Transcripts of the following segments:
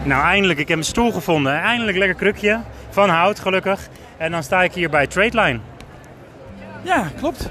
Nou, eindelijk. Ik heb een stoel gevonden. Eindelijk lekker krukje. Van hout, gelukkig. En dan sta ik hier bij Tradeline. Ja, klopt.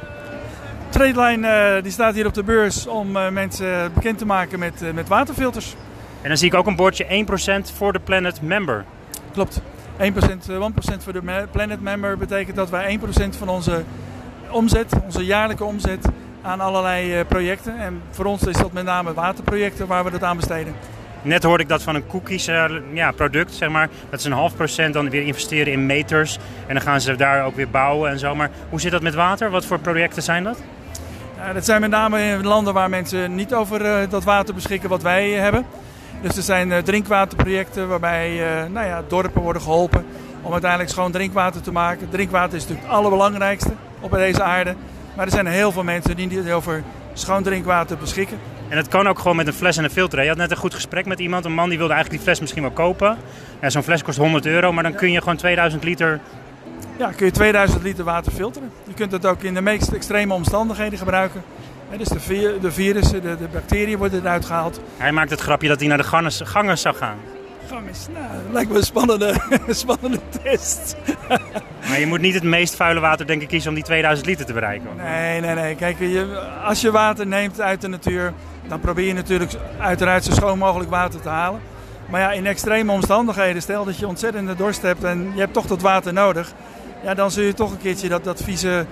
Tradeline die staat hier op de beurs om mensen bekend te maken met waterfilters. En dan zie ik ook een bordje 1% voor de Planet Member. Klopt. 1% voor de Planet Member betekent dat wij 1% van onze omzet, onze jaarlijke omzet, aan allerlei projecten. En voor ons is dat met name waterprojecten waar we dat aan besteden. Net hoorde ik dat van een cookies product, zeg maar. Dat is 0,5% dan weer investeren in meters. En dan gaan ze daar ook weer bouwen en zo. Maar hoe zit dat met water? Wat voor projecten zijn dat? Dat zijn met name in landen waar mensen niet over dat water beschikken wat wij hebben. Dus er zijn drinkwaterprojecten waarbij dorpen worden geholpen om uiteindelijk schoon drinkwater te maken. Drinkwater is natuurlijk het allerbelangrijkste op deze aarde. Maar er zijn heel veel mensen die niet over schoon drinkwater beschikken. En dat kan ook gewoon met een fles en een filter. Je had net een goed gesprek met iemand. Een man die wilde eigenlijk die fles misschien wel kopen. Ja, zo'n fles kost €100, maar dan kun je gewoon 2000 liter... Ja, kun je 2000 liter water filteren. Je kunt het ook in de meest extreme omstandigheden gebruiken. Dus de virussen, de bacteriën worden eruit gehaald. Hij maakt het grapje dat hij naar de gangen zou gaan. Ganges, nou, dat lijkt me een spannende test. Maar je moet niet het meest vuile water denk ik kiezen om die 2000 liter te bereiken. Nee. Kijk, als je water neemt uit de natuur, dan probeer je natuurlijk uiteraard zo schoon mogelijk water te halen. Maar ja, in extreme omstandigheden, stel dat je ontzettende dorst hebt en je hebt toch dat water nodig. Ja, dan zul je toch een keertje dat vieze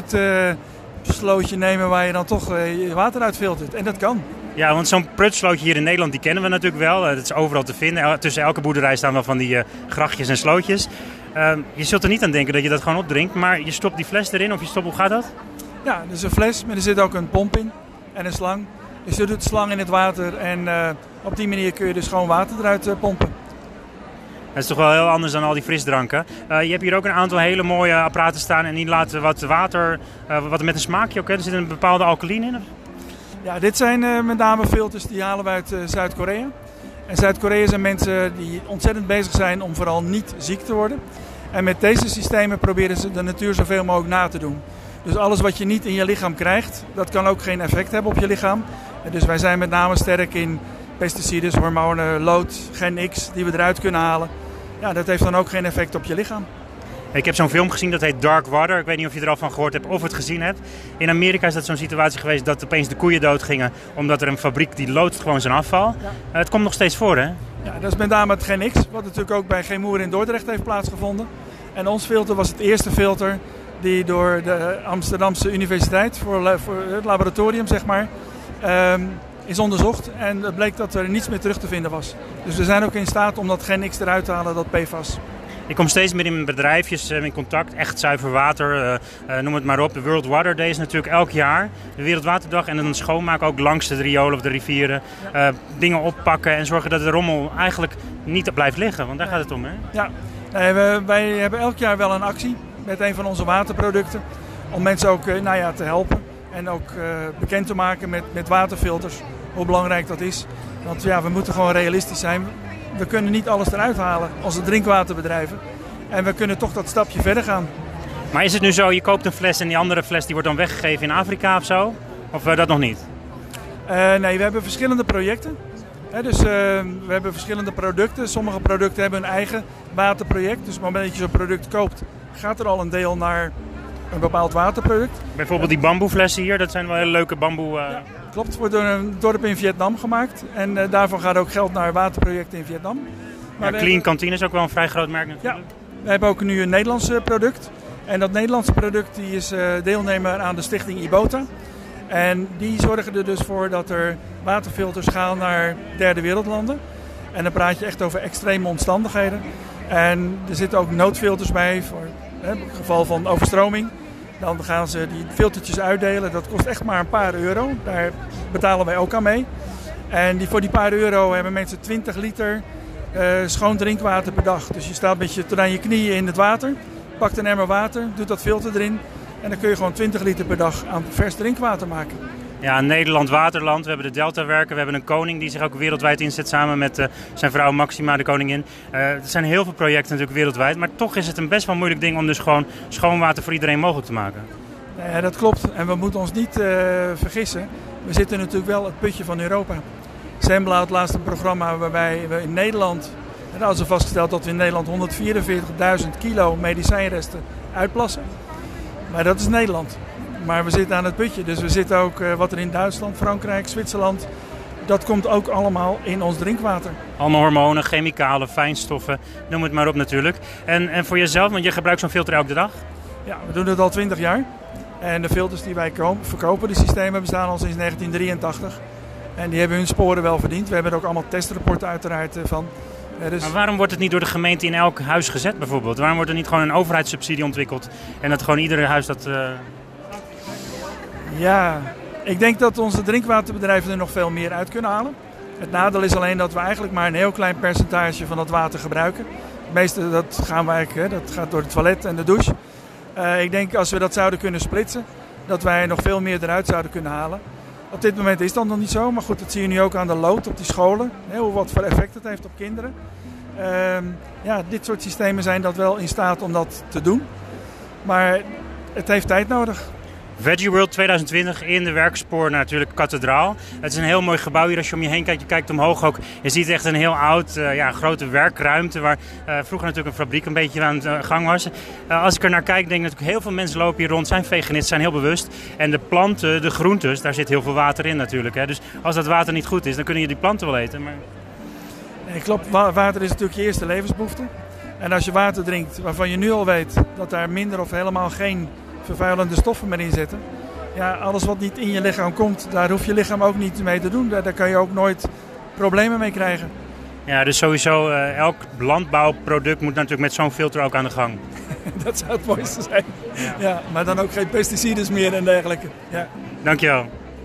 prutslootje nemen waar je dan toch je water uit filtert. En dat kan. Ja, want zo'n prutslootje hier in Nederland, die kennen we natuurlijk wel. Dat is overal te vinden. Tussen elke boerderij staan wel van die grachtjes en slootjes. Je zult er niet aan denken dat je dat gewoon opdrinkt, maar je stopt die fles erin of hoe gaat dat? Ja, dus een fles, maar er zit ook een pomp in en een slang. Dus je doet de slang in het water en op die manier kun je dus gewoon water eruit pompen. Dat is toch wel heel anders dan al die frisdranken. Je hebt hier ook een aantal hele mooie apparaten staan en die laten wat water, wat met een smaakje ook. Hè? Er zit een bepaalde alkaline in? Of? Ja, dit zijn met name filters die halen we uit Zuid-Korea. En Zuid-Korea zijn mensen die ontzettend bezig zijn om vooral niet ziek te worden. En met deze systemen proberen ze de natuur zoveel mogelijk na te doen. Dus alles wat je niet in je lichaam krijgt, dat kan ook geen effect hebben op je lichaam. En dus wij zijn met name sterk in pesticiden, hormonen, lood, gen X die we eruit kunnen halen. Ja, dat heeft dan ook geen effect op je lichaam. Ik heb zo'n film gezien, dat heet Dark Water. Ik weet niet of je er al van gehoord hebt of het gezien hebt. In Amerika is dat zo'n situatie geweest dat opeens de koeien doodgingen omdat er een fabriek die loodst gewoon zijn afval. Ja. Het komt nog steeds voor, hè? Ja, dat is met name het Gen X, wat natuurlijk ook bij Chemoer in Dordrecht heeft plaatsgevonden. En ons filter was het eerste filter die door de Amsterdamse Universiteit voor het laboratorium, zeg maar, is onderzocht. En het bleek dat er niets meer terug te vinden was. Dus we zijn ook in staat om dat Gen X eruit te halen, dat PFAS. Ik kom steeds meer in bedrijfjes in contact, echt zuiver water, noem het maar op. De World Water Day is natuurlijk elk jaar, de Wereldwaterdag. En dan schoonmaken ook langs de riolen of de rivieren. Dingen oppakken en zorgen dat de rommel eigenlijk niet blijft liggen, want daar gaat het om, hè? Ja, wij hebben elk jaar wel een actie met een van onze waterproducten. Om mensen ook te helpen en ook bekend te maken met waterfilters, hoe belangrijk dat is. Want ja, we moeten gewoon realistisch zijn. We kunnen niet alles eruit halen, onze drinkwaterbedrijven. En we kunnen toch dat stapje verder gaan. Maar is het nu zo, je koopt een fles en die andere fles die wordt dan weggegeven in Afrika of zo? Of dat nog niet? Nee, we hebben verschillende projecten. Dus we hebben verschillende producten. Sommige producten hebben een eigen waterproject. Dus op het moment dat je zo'n product koopt, gaat er al een deel naar een bepaald waterproduct. Bijvoorbeeld die bamboeflessen hier, dat zijn wel hele leuke bamboe... Ja, klopt, het wordt door een dorp in Vietnam gemaakt. En daarvan gaat ook geld naar waterprojecten in Vietnam. Maar Clean Cantine is ook wel een vrij groot merk natuurlijk. Ja, we hebben ook nu een Nederlands product. En dat Nederlandse product die is deelnemer aan de stichting IBOTA. En die zorgen er dus voor dat er waterfilters gaan naar derde wereldlanden. En dan praat je echt over extreme omstandigheden. En er zitten ook noodfilters bij voor het geval van overstroming. Dan gaan ze die filtertjes uitdelen. Dat kost echt maar een paar euro. Daar betalen wij ook aan mee. En voor die paar euro hebben mensen 20 liter schoon drinkwater per dag. Dus je staat met je tot aan je knieën in het water. Pakt een emmer water, doet dat filter erin. En dan kun je gewoon 20 liter per dag aan vers drinkwater maken. Ja, Nederland waterland. We hebben de Deltawerken. We hebben een koning die zich ook wereldwijd inzet samen met zijn vrouw Maxima, de koningin. Er zijn heel veel projecten natuurlijk wereldwijd. Maar toch is het een best wel moeilijk ding om dus gewoon schoon water voor iedereen mogelijk te maken. Ja, dat klopt. En we moeten ons niet vergissen. We zitten natuurlijk wel het putje van Europa. Sembla had laatst een programma waarbij we in Nederland, en hadden ze vastgesteld dat we in Nederland 144.000 kilo medicijnresten uitplassen. Maar dat is Nederland. Maar we zitten aan het putje, dus we zitten ook wat er in Duitsland, Frankrijk, Zwitserland, dat komt ook allemaal in ons drinkwater. Allemaal hormonen, chemicalen, fijnstoffen, noem het maar op natuurlijk. En voor jezelf, want je gebruikt zo'n filter elke dag? Ja, we doen het al 20 jaar. En de filters die wij verkopen, die systemen bestaan al sinds 1983. En die hebben hun sporen wel verdiend. We hebben er ook allemaal testrapporten uiteraard van. Dus... Maar waarom wordt het niet door de gemeente in elk huis gezet bijvoorbeeld? Waarom wordt er niet gewoon een overheidssubsidie ontwikkeld en dat gewoon ieder huis dat... Ja, ik denk dat onze drinkwaterbedrijven er nog veel meer uit kunnen halen. Het nadeel is alleen dat we eigenlijk maar een heel klein percentage van dat water gebruiken. Het meeste dat gaat door het toilet en de douche. Ik denk als we dat zouden kunnen splitsen, dat wij nog veel meer eruit zouden kunnen halen. Op dit moment is dat nog niet zo, maar goed, dat zie je nu ook aan de lood op die scholen. Wat voor effect het heeft op kinderen. Dit soort systemen zijn dat wel in staat om dat te doen. Maar het heeft tijd nodig. Veggie World 2020 in de Werkspoor natuurlijk Kathedraal. Het is een heel mooi gebouw hier als je om je heen kijkt. Je kijkt omhoog ook. Je ziet echt een heel oud, grote werkruimte waar vroeger natuurlijk een fabriek een beetje aan de gang was. Als ik er naar kijk, denk ik natuurlijk heel veel mensen lopen hier rond, zijn veganisten, zijn heel bewust. En de planten, de groentes, daar zit heel veel water in natuurlijk. Hè. Dus als dat water niet goed is, dan kunnen je die planten wel eten. Maar... Nee, klopt. Water is natuurlijk je eerste levensbehoefte. En als je water drinkt waarvan je nu al weet dat daar minder of helemaal geen vervuilende stoffen meer in zitten. Ja, alles wat niet in je lichaam komt, daar hoeft je lichaam ook niet mee te doen. Daar kan je ook nooit problemen mee krijgen. Ja, dus sowieso elk landbouwproduct moet natuurlijk met zo'n filter ook aan de gang. Dat zou het mooiste zijn. Ja, maar dan ook geen pesticides meer en dergelijke. Ja. Dankjewel.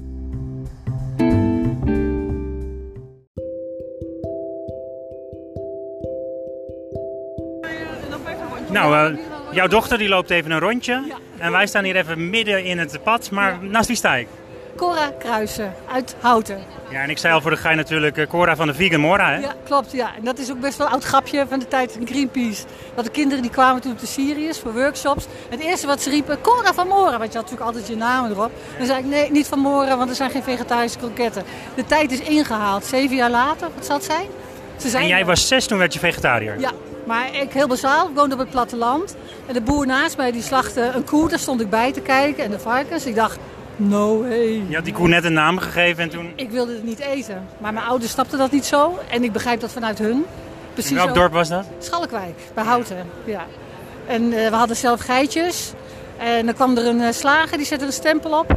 Nou, jouw dochter die loopt even een rondje. Ja. En wij staan hier even midden in het pad. Maar naast wie sta ik? Cora Kruijsen uit Houten. Ja, en ik zei al voor de gein natuurlijk Cora van de Vegan Mora, hè? Ja, klopt. Ja. En dat is ook best wel een oud grapje van de tijd van Greenpeace. Dat de kinderen die kwamen toen te Sirius voor workshops. Het eerste wat ze riepen, Cora van Mora. Want je had natuurlijk altijd je namen erop. Dan zei ik, nee, niet van Mora, want er zijn geen vegetarische kroketten. De tijd is ingehaald. 7 jaar later, wat zal het zijn? En jij was 6, toen werd je vegetariër? Ja. Maar ik heel bazaal, ik woonde op het platteland. En de boer naast mij die slachtte een koe, daar stond ik bij te kijken. En de varkens, ik dacht, no way. Je had die koe net een naam gegeven en toen... Ik wilde het niet eten. Maar mijn ouders snapten dat niet zo. En ik begrijp dat vanuit hun. Precies. In welk dorp was dat? Schalkwijk, bij Houten. Ja. En we hadden zelf geitjes. En dan kwam er een slager, die zette een stempel op.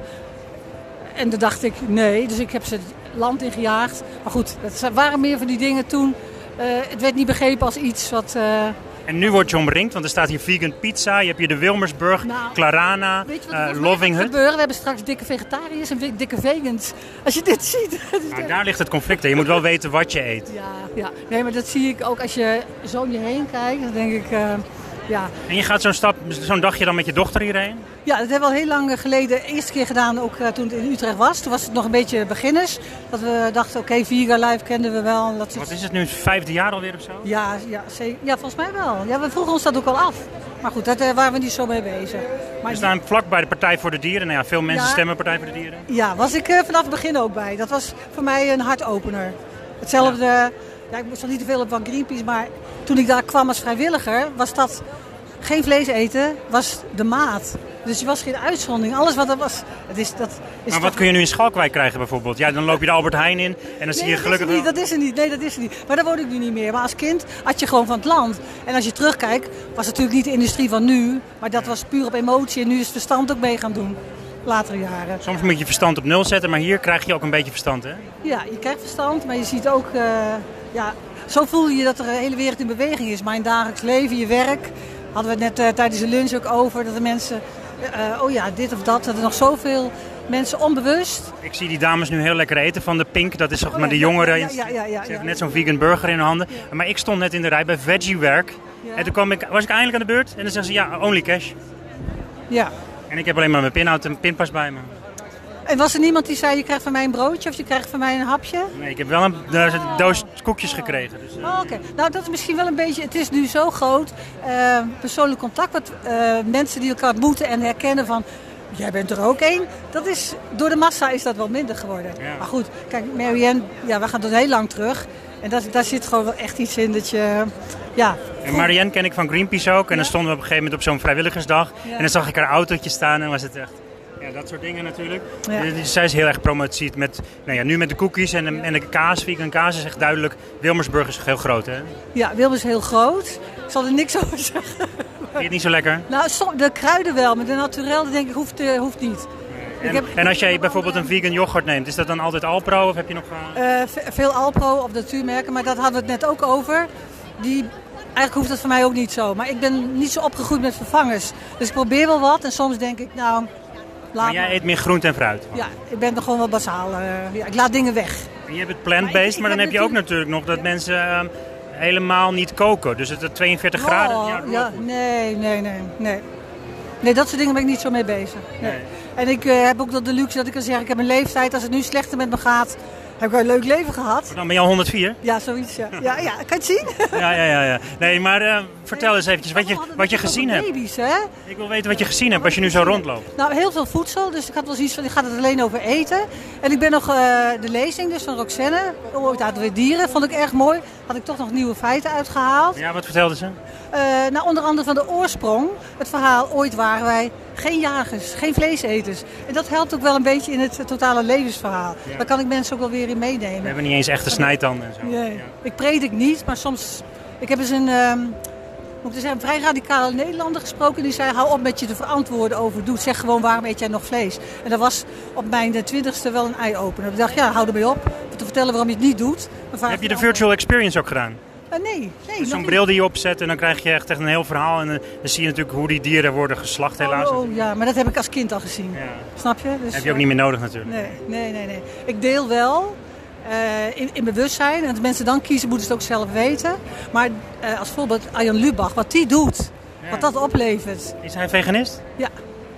En toen dacht ik, nee. Dus ik heb ze het land ingejaagd. Maar goed, dat waren meer van die dingen toen... het werd niet begrepen als iets wat... En nu word je omringd, want er staat hier vegan pizza. Je hebt hier de Wilmersburg, Clarana, Loving Hut. We hebben straks dikke vegetariërs en dikke vegans. Als je dit ziet. Nou, daar ligt het conflict. Hè. Je moet wel weten wat je eet. Ja. Nee, maar dat zie ik ook als je zo om je heen kijkt. Dan denk ik... Ja. En je gaat zo'n dagje dan met je dochter hierheen? Ja, dat hebben we al heel lang geleden de eerste keer gedaan, ook toen het in Utrecht was. Toen was het nog een beetje beginners. Dat we dachten, oké, Vegan Life kenden we wel. Wat is het nu, 5e jaar alweer of zo? Ja, volgens mij wel. Ja, we vroegen ons dat ook al af. Maar goed, daar waren we niet zo mee bezig. Maar we staan vlak bij de Partij voor de Dieren. Nou ja, veel mensen stemmen Partij voor de Dieren. Ja, was ik vanaf het begin ook bij. Dat was voor mij een hartopener. Hetzelfde, ja, ik moest nog niet te veel op van Greenpeace, maar toen ik daar kwam als vrijwilliger, was dat... Geen vlees eten was de maat. Dus er was geen uitzondering. Alles wat er was... Maar wat kun je nu in Schalkwijk krijgen bijvoorbeeld? Ja, dan loop je de Albert Heijn in en dan zie je gelukkig... Dat is er niet. Nee, dat is er niet. Maar daar woon ik nu niet meer. Maar als kind had je gewoon van het land. En als je terugkijkt, was het natuurlijk niet de industrie van nu. Maar dat was puur op emotie. En nu is het verstand ook mee gaan doen. Latere jaren. Soms moet je verstand op 0 zetten, maar hier krijg je ook een beetje verstand, hè? Ja, je krijgt verstand, maar je ziet ook... zo voel je dat er de hele wereld in beweging is. Maar in het dagelijks leven, je werk... Hadden we het net tijdens de lunch ook over dat de mensen, dit of dat, dat er nog zoveel mensen onbewust. Ik zie die dames nu heel lekker eten van de Pink, dat is zeg maar de jongeren. Ze hebben net zo'n vegan burger in hun handen. Ja. Maar ik stond net in de rij bij Veggie Werk en toen was ik eindelijk aan de beurt en dan zeggen ze ja, only cash. Ja. En ik heb alleen maar mijn pinhoud en pinpas bij me. En was er niemand die zei, je krijgt van mij een broodje of je krijgt van mij een hapje? Nee, ik heb wel een doos koekjes gekregen. Dus, Oké. Nou, dat is misschien wel een beetje... Het is nu zo groot, persoonlijk contact... mensen die elkaar ontmoeten en herkennen van... jij bent er ook één. Door de massa is dat wel minder geworden. Ja. Maar goed, kijk, Marianne, we gaan tot heel lang terug. En daar zit gewoon wel echt iets in dat je... Ja. En Marianne ken ik van Greenpeace ook. En dan stonden we op een gegeven moment op zo'n vrijwilligersdag. Ja. En dan zag ik haar autootje staan en was het echt... Ja, dat soort dingen natuurlijk. Ja. Zij is heel erg promotiet met, nu met de cookies en de kaas. Vegan kaas is echt duidelijk. Wilmersburg is heel groot, hè? Ja, Wilmers is heel groot. Ik zal er niks over zeggen. Vind je het niet zo lekker? Nou, de kruiden wel, maar de naturel denk ik hoeft niet. En als jij bijvoorbeeld een vegan yoghurt neemt, is dat dan altijd Alpro of heb je nog... Veel Alpro of natuurmerken, maar dat hadden we het net ook over. Eigenlijk hoeft dat voor mij ook niet zo. Maar ik ben niet zo opgegroeid met vervangers. Dus ik probeer wel wat en soms denk ik, maar jij eet meer groente en fruit? Ja, ik ben er gewoon wel basaal. Ik laat dingen weg. En je hebt het plant-based, maar dan heb je ook natuurlijk nog dat mensen helemaal niet koken. Dus het 42 graden... Ja, nee. Nee, dat soort dingen ben ik niet zo mee bezig. Nee. En ik heb ook de luxe dat ik kan zeggen, ik heb een leeftijd, als het nu slechter met me gaat, heb ik wel een leuk leven gehad. Maar dan ben je al 104? Ja, zoiets, ja. Ja, kan je het zien? Ja. Nee, maar vertel eens eventjes wat je gezien hebt. Baby's, hè? Ik wil weten wat je gezien hebt als je nu zo rondloopt. Nou, heel veel voedsel. Dus ik had wel zoiets van, ik ga het alleen over eten. En ik ben nog de lezing dus van Roxanne, ooit uit weer dieren, vond ik erg mooi. Had ik toch nog nieuwe feiten uitgehaald. Ja, wat vertelde ze? Onder andere van de oorsprong. Het verhaal, ooit waren wij geen jagers, geen vleeseters. En dat helpt ook wel een beetje in het totale levensverhaal. Ja. Daar kan ik mensen ook wel weer in meenemen. We hebben niet eens echte snijtanden en zo. Nee, ja. Ik predik niet, maar soms... Ik heb eens een vrij radicale Nederlander gesproken. Die zei, hou op met je te verantwoorden over doet. Zeg gewoon, waarom eet jij nog vlees? En dat was op mijn 20ste wel een eye-opener. Ik dacht, hou ermee op. Te vertellen waarom je het niet doet. Heb je de virtual experience ook gedaan? Nee. Zo'n bril die je opzet en dan krijg je echt een heel verhaal. En dan zie je natuurlijk hoe die dieren worden geslacht helaas. Ja, maar dat heb ik als kind al gezien. Ja. Snap je? Dus, heb je ook niet meer nodig natuurlijk. Nee. Ik deel wel in bewustzijn. En als mensen dan kiezen, moeten ze het ook zelf weten. Maar als voorbeeld Arjan Lubach, wat die doet, wat dat oplevert. Is hij veganist? Ja.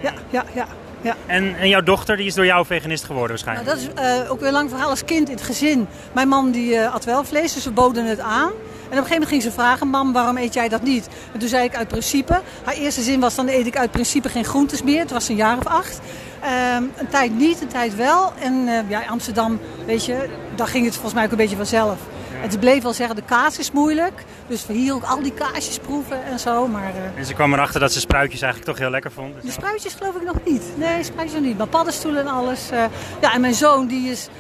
En jouw dochter die is door jou veganist geworden waarschijnlijk? Nou, dat is ook weer een lang verhaal als kind in het gezin. Mijn man die at wel vlees, dus we boden het aan. En op een gegeven moment ging ze vragen, mam, waarom eet jij dat niet? En toen zei ik uit principe. Haar eerste zin was, dan eet ik uit principe geen groentes meer. Het was een jaar of 8. Een tijd niet, een tijd wel. En in Amsterdam, weet je, daar ging het volgens mij ook een beetje vanzelf. En ze bleef wel zeggen, de kaas is moeilijk. Dus we hier ook al die kaasjes proeven en zo. Maar, en ze kwam erachter dat ze spruitjes eigenlijk toch heel lekker vond. De spruitjes geloof ik nog niet. Nee, spruitjes nog niet. Maar paddenstoelen en alles. En mijn zoon die is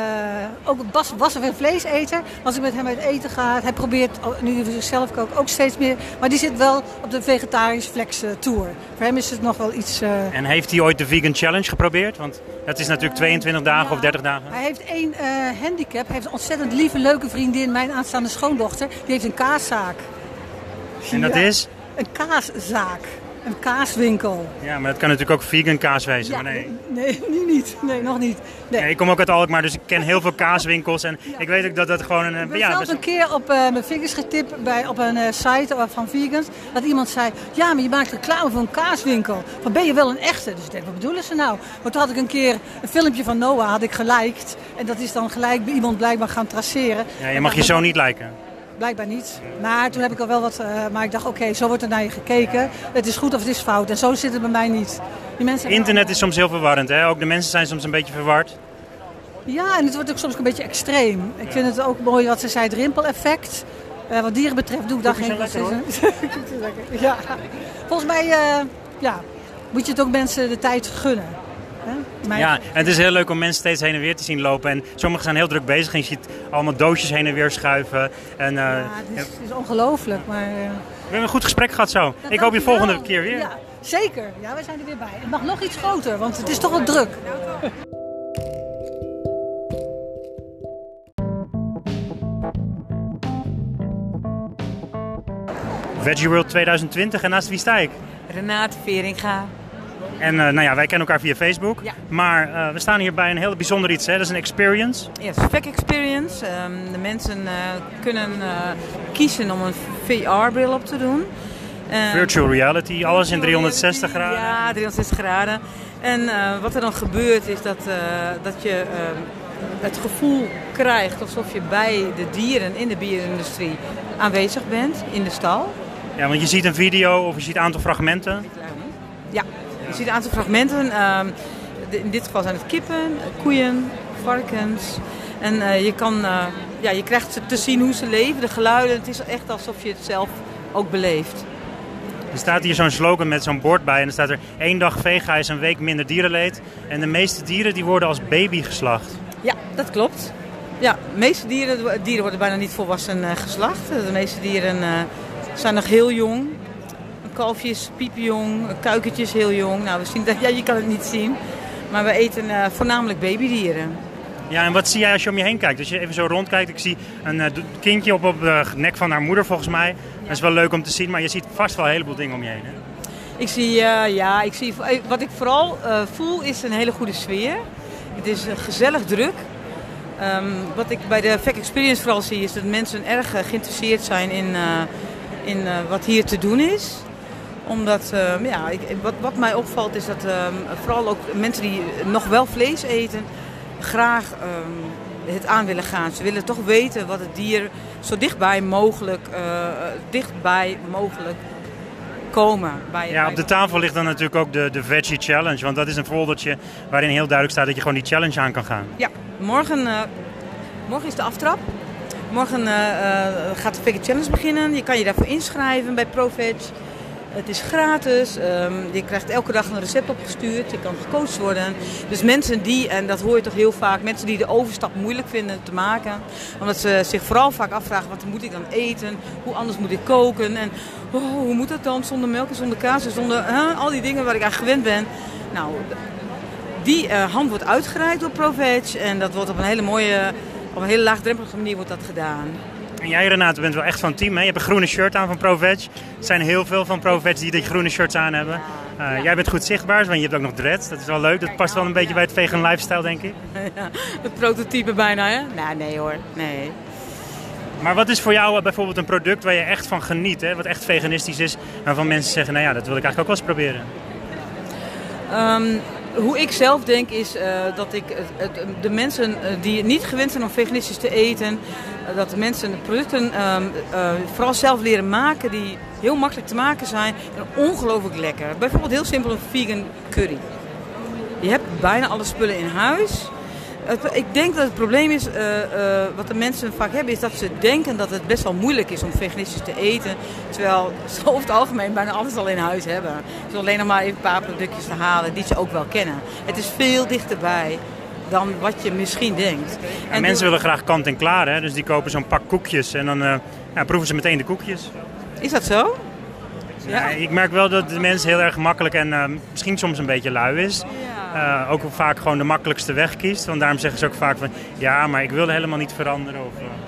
ook was een vleeseter. Als ik met hem uit eten ga, hij probeert, nu hij voor zichzelf kookt, ook steeds meer. Maar die zit wel op de vegetarische flex tour. Voor hem is het nog wel iets... En heeft hij ooit de Vegan Challenge geprobeerd? Want dat is natuurlijk 22 dagen of 30 dagen. Hij heeft één handicap. Hij heeft een ontzettend lieve, leuke vriendin, mijn aanstaande schoondochter. Die heeft een kaaszaak. En dat is? Een kaaszaak. Een kaaswinkel. Ja, maar dat kan natuurlijk ook vegan kaas wezen. Ja, maar nee. Nee, niet. Nee, nog niet. Nee. Ik kom ook uit Alkmaar, dus ik ken heel veel kaaswinkels. En ik weet ook dat dat gewoon een... Ik ben zelfs een keer op mijn vingers getipt op een site van vegans. Dat iemand zei, ja, maar je maakt reclame voor een kaaswinkel. Van, ben je wel een echte? Dus ik denk, wat bedoelen ze nou? Maar toen had ik een keer een filmpje van Noah had ik geliked. En dat is dan gelijk bij iemand blijkbaar gaan traceren. Ja, je mag je zo niet liken. Blijkbaar niet. Maar toen heb ik al wel wat... maar ik dacht, oké, zo wordt er naar je gekeken. Het is goed of het is fout. En zo zit het bij mij niet. Die mensen internet is soms heel verwarrend, hè? Ook de mensen zijn soms een beetje verward. Ja, en het wordt ook soms een beetje extreem. Ik vind het ook mooi wat ze zei, het rimpeleffect. Wat dieren betreft doe ik daar geen... lekker. Ja. Volgens mij moet je het ook mensen de tijd gunnen. Ja, en het is heel leuk om mensen steeds heen en weer te zien lopen. En sommigen zijn heel druk bezig en je ziet allemaal doosjes heen en weer schuiven. En, het is ongelooflijk. Maar, we hebben een goed gesprek gehad zo. Ik hoop je volgende keer weer. Ja, zeker. Ja, wij zijn er weer bij. Het mag nog iets groter, want het is toch wel druk. Veggie World 2020 en naast wie sta ik? Renate Veringa. En wij kennen elkaar via Facebook. Ja. Maar we staan hier bij een heel bijzonder iets. Hè? Dat is een experience. Ja, het is een VEC experience. De mensen kunnen kiezen om een VR-bril op te doen. Virtual reality, alles in 360 graden. Ja, 360 graden. En wat er dan gebeurt is dat je het gevoel krijgt alsof je bij de dieren in de bierindustrie aanwezig bent in de stal. Ja, want je ziet een video of je ziet een aantal fragmenten. Ja. Je ziet een aantal fragmenten. In dit geval zijn het kippen, koeien, varkens. En je krijgt te zien hoe ze leven, de geluiden. Het is echt alsof je het zelf ook beleeft. Er staat hier zo'n slogan met zo'n bord bij en er staat er 1 dag vega is een week minder dierenleed. En de meeste dieren die worden als baby geslacht. Ja, dat klopt. Ja, de meeste dieren worden bijna niet volwassen geslacht. De meeste dieren zijn nog heel jong. Een kalfje is piepjong, een kuikentje is heel jong. Nou, we zien dat, je kan het niet zien. Maar we eten voornamelijk babydieren. Ja, en wat zie jij als je om je heen kijkt? Als je even zo rondkijkt, ik zie een kindje op de nek van haar moeder volgens mij. Dat is wel leuk om te zien, maar je ziet vast wel een heleboel dingen om je heen. Hè? Ik zie wat ik vooral voel is een hele goede sfeer. Het is gezellig druk. Wat ik bij de VEC Experience vooral zie is dat mensen erg geïnteresseerd zijn in wat hier te doen is. Omdat, wat mij opvalt is dat vooral ook mensen die nog wel vlees eten graag het aan willen gaan. Ze willen toch weten wat het dier zo dichtbij mogelijk komen. Op de tafel ligt dan natuurlijk ook de Veggie Challenge. Want dat is een foldertje waarin heel duidelijk staat dat je gewoon die challenge aan kan gaan. Ja, morgen is de aftrap. Morgen gaat de Veggie Challenge beginnen. Je kan je daarvoor inschrijven bij ProVeg. Het is gratis. Je krijgt elke dag een recept opgestuurd. Je kan gecoacht worden. Dus mensen die, en dat hoor je toch heel vaak, mensen die de overstap moeilijk vinden te maken. Omdat ze zich vooral vaak afvragen, wat moet ik dan eten? Hoe anders moet ik koken? En hoe moet dat dan zonder melk en zonder kaas en zonder al die dingen waar ik aan gewend ben? Nou, die hand wordt uitgereikt door ProVeg. En dat wordt op een hele laagdrempelige manier wordt dat gedaan. En jij, Renate, bent wel echt van het team, hè? Je hebt een groene shirt aan van ProVeg. Er zijn heel veel van ProVeg die groene shirts aan hebben. Jij bent goed zichtbaar, want je hebt ook nog dreads. Dat is wel leuk. Dat past wel een beetje bij het vegan lifestyle, denk ik. Ja, het prototype bijna, hè? Nou, nee hoor. Nee. Maar wat is voor jou bijvoorbeeld een product waar je echt van geniet, hè? Wat echt veganistisch is, waarvan mensen zeggen, nou ja, dat wil ik eigenlijk ook wel eens proberen? Hoe ik zelf denk is dat ik de mensen die niet gewend zijn om veganistisch te eten, dat de mensen de producten vooral zelf leren maken die heel makkelijk te maken zijn en ongelooflijk lekker. Bijvoorbeeld heel simpel een vegan curry. Je hebt bijna alle spullen in huis. Ik denk dat het probleem is, wat de mensen vaak hebben, is dat ze denken dat het best wel moeilijk is om veganistisch te eten. Terwijl ze over het algemeen bijna alles al in huis hebben. Dus alleen nog maar even een paar productjes te halen die ze ook wel kennen. Het is veel dichterbij dan wat je misschien denkt. En mensen willen graag kant en klaar, hè? Dus die kopen zo'n pak koekjes en dan proeven ze meteen de koekjes. Is dat zo? Ja. Ik merk wel dat de mens heel erg makkelijk en misschien soms een beetje lui is. Ook vaak gewoon de makkelijkste weg kiest. Want daarom zeggen ze ook vaak van, ja, maar ik wil helemaal niet veranderen.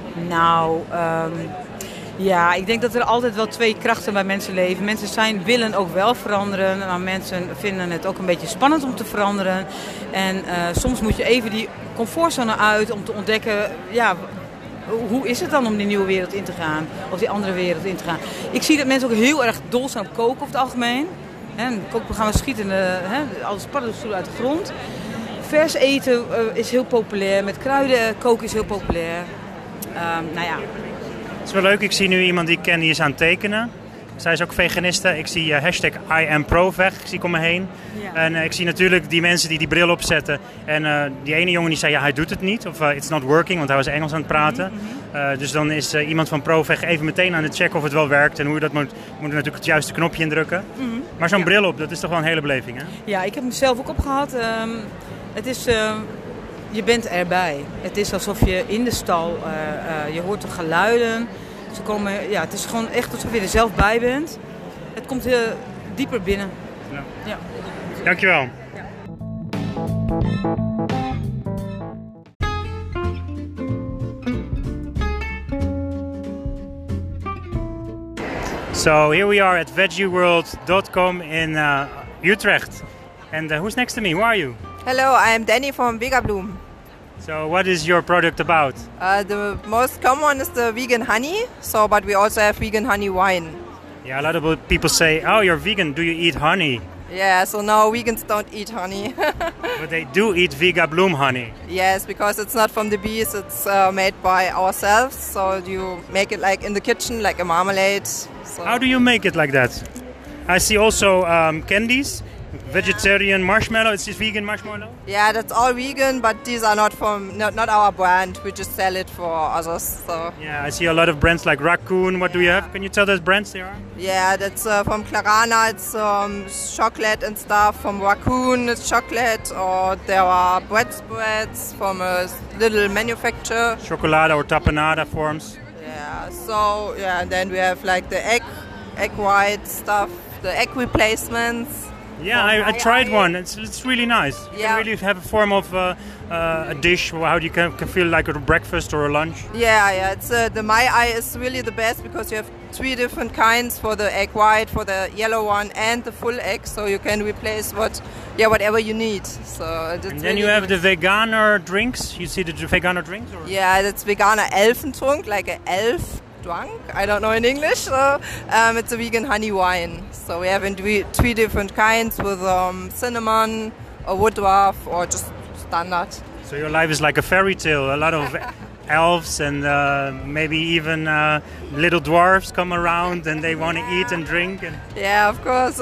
Ik denk dat er altijd wel twee krachten bij mensen leven. Mensen willen ook wel veranderen, maar mensen vinden het ook een beetje spannend om te veranderen. En soms moet je even die comfortzone uit om te ontdekken, hoe is het dan om die nieuwe wereld in te gaan? Of die andere wereld in te gaan? Ik zie dat mensen ook heel erg dol zijn op koken over het algemeen. Een kookprogramma schieten als paddenstoelen uit de grond. Vers eten is heel populair. Met kruiden koken is heel populair. Het is wel leuk. Ik zie nu iemand die ik ken die is aan het tekenen. Zij is ook veganiste. Ik zie hashtag #IamProVeg zie ik om me heen. Ja. En ik zie natuurlijk die mensen die bril opzetten. En die ene jongen die zei, ja, hij doet het niet. Of it's not working, want hij was Engels aan het praten. Dus dan is iemand van ProVeg even meteen aan het checken of het wel werkt. En hoe je dat moet natuurlijk het juiste knopje indrukken. Maar zo'n bril op, dat is toch wel een hele beleving, hè? Ja, ik heb hem zelf ook opgehad. Het is... je bent erbij. Het is alsof je in de stal, je hoort de geluiden. Ze komen, het is gewoon echt alsof je er zelf bij bent. Het komt dieper binnen. Ja. Dankjewel. Ja. So here we are at veggieworld.com in Utrecht. And who's next to me? Who are you? Hello, I am Danny from Vegabloom. So what is your product about? The most common one is the vegan honey, but we also have vegan honey wine. Yeah, a lot of people say, oh, you're vegan, do you eat honey? Yeah, so no, vegans don't eat honey. But they do eat Vegabloom honey. Yes, because it's not from the bees, it's made by ourselves. So you make it like in the kitchen, like a marmalade. So. How do you make it like that? I see also candies. Vegetarian marshmallow, it's just vegan marshmallow? Yeah, that's all vegan, but these are not our brand. We just sell it for others. So. Yeah, I see a lot of brands like Raccoon. What do you have? Can you tell those brands they are? Yeah, that's from Clarana. It's chocolate and stuff. From Raccoon, it's chocolate. Or there are bread spreads from a little manufacturer. Chocolada or tapenada forms. Yeah, so and then we have like the egg white stuff, the egg replacements. Yeah, I tried one. It's really nice. You can really have a form of a dish, how you can feel like a breakfast or a lunch. Yeah. It's the My Eye is really the best because you have 3 different kinds for the egg white, for the yellow one, and the full egg. So you can replace whatever you need. So and then really you have the veganer drinks. You see the veganer drinks? Or? Yeah, that's veganer Elfentrunk, like an elf drunk. I don't know in English. So it's a vegan honey wine. So we have 3 different kinds with cinnamon, or woodruff, or just standard. So your life is like a fairy tale. A lot of elves and maybe even little dwarfs come around and they want to eat and drink. Yeah, of course.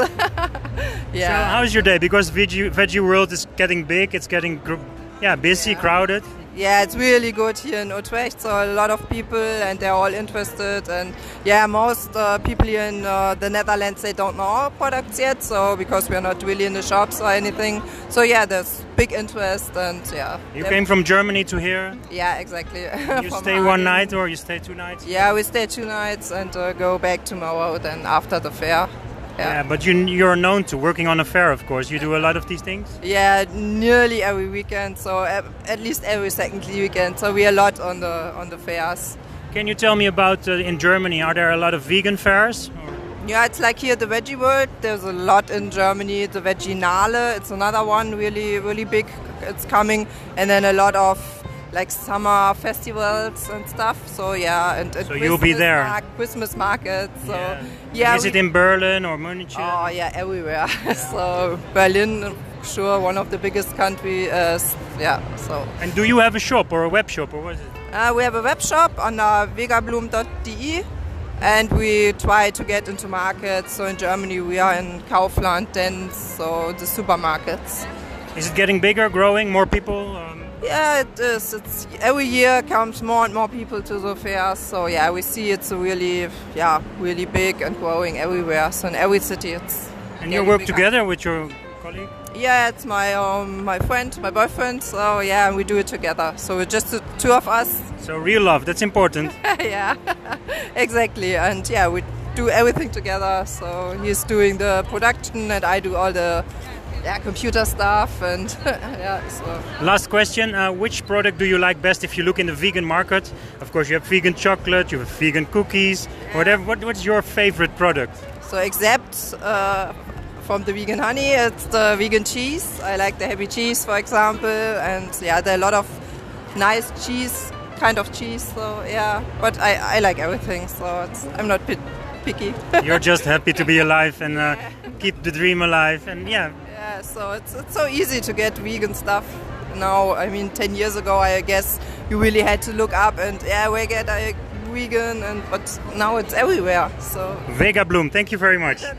So how's your day? Because veggie world is getting big. It's getting busy, crowded. Yeah, it's really good here in Utrecht. So a lot of people, and they're all interested. And most people here in the Netherlands, they don't know our products yet. So because we're not really in the shops or anything. So there's big interest, and You came from Germany to here? Yeah, exactly. You stay one night or you stay 2 nights? Yeah, we stay 2 nights and go back tomorrow. Then after the fair. Yeah, but you're known to working on a fair, of course. You do a lot of these things? Yeah, nearly every weekend, so at least every second weekend. So we're a lot on the fairs. Can you tell me about in Germany? Are there a lot of vegan fairs? Yeah, it's like here the Veggie World. There's a lot in Germany. The Veginale, it's another one really, really big. It's coming, and then a lot of like summer festivals and stuff. So and so you'll be there. Christmas markets. So is it in Berlin or Munich? Oh yeah, everywhere. So Berlin, sure, one of the biggest countries. So. And do you have a shop or a web shop, or what is it? We have a web shop on vegablum.de, and we try to get into markets. So in Germany we are in Kaufland, then so the supermarkets. Is it getting bigger, growing, more people? Yeah, it is. It's every year comes more and more people to the fairs. So we see it's really, really big and growing everywhere. So in every city, it's. And you work together with your colleague? Yeah, it's my friend, my boyfriend. So and we do it together. So we're just the 2 of us. So real love, that's important. Yeah, exactly. And we do everything together. So he's doing the production, and I do all the. Computer stuff and So. Last question, which product do you like best if you look in the vegan market? Of course you have vegan chocolate, you have vegan cookies, whatever. What's your favorite product? So except from the vegan honey, it's the vegan cheese. I like the heavy cheese, for example, and there are a lot of nice kind of cheese. So but I like everything, so I'm not picky. You're just happy to be alive and keep the dream alive, and so it's so easy to get vegan stuff now. I mean, 10 years ago, I guess you really had to look up and where get I vegan, but now it's everywhere. So Vegablum, thank you very much.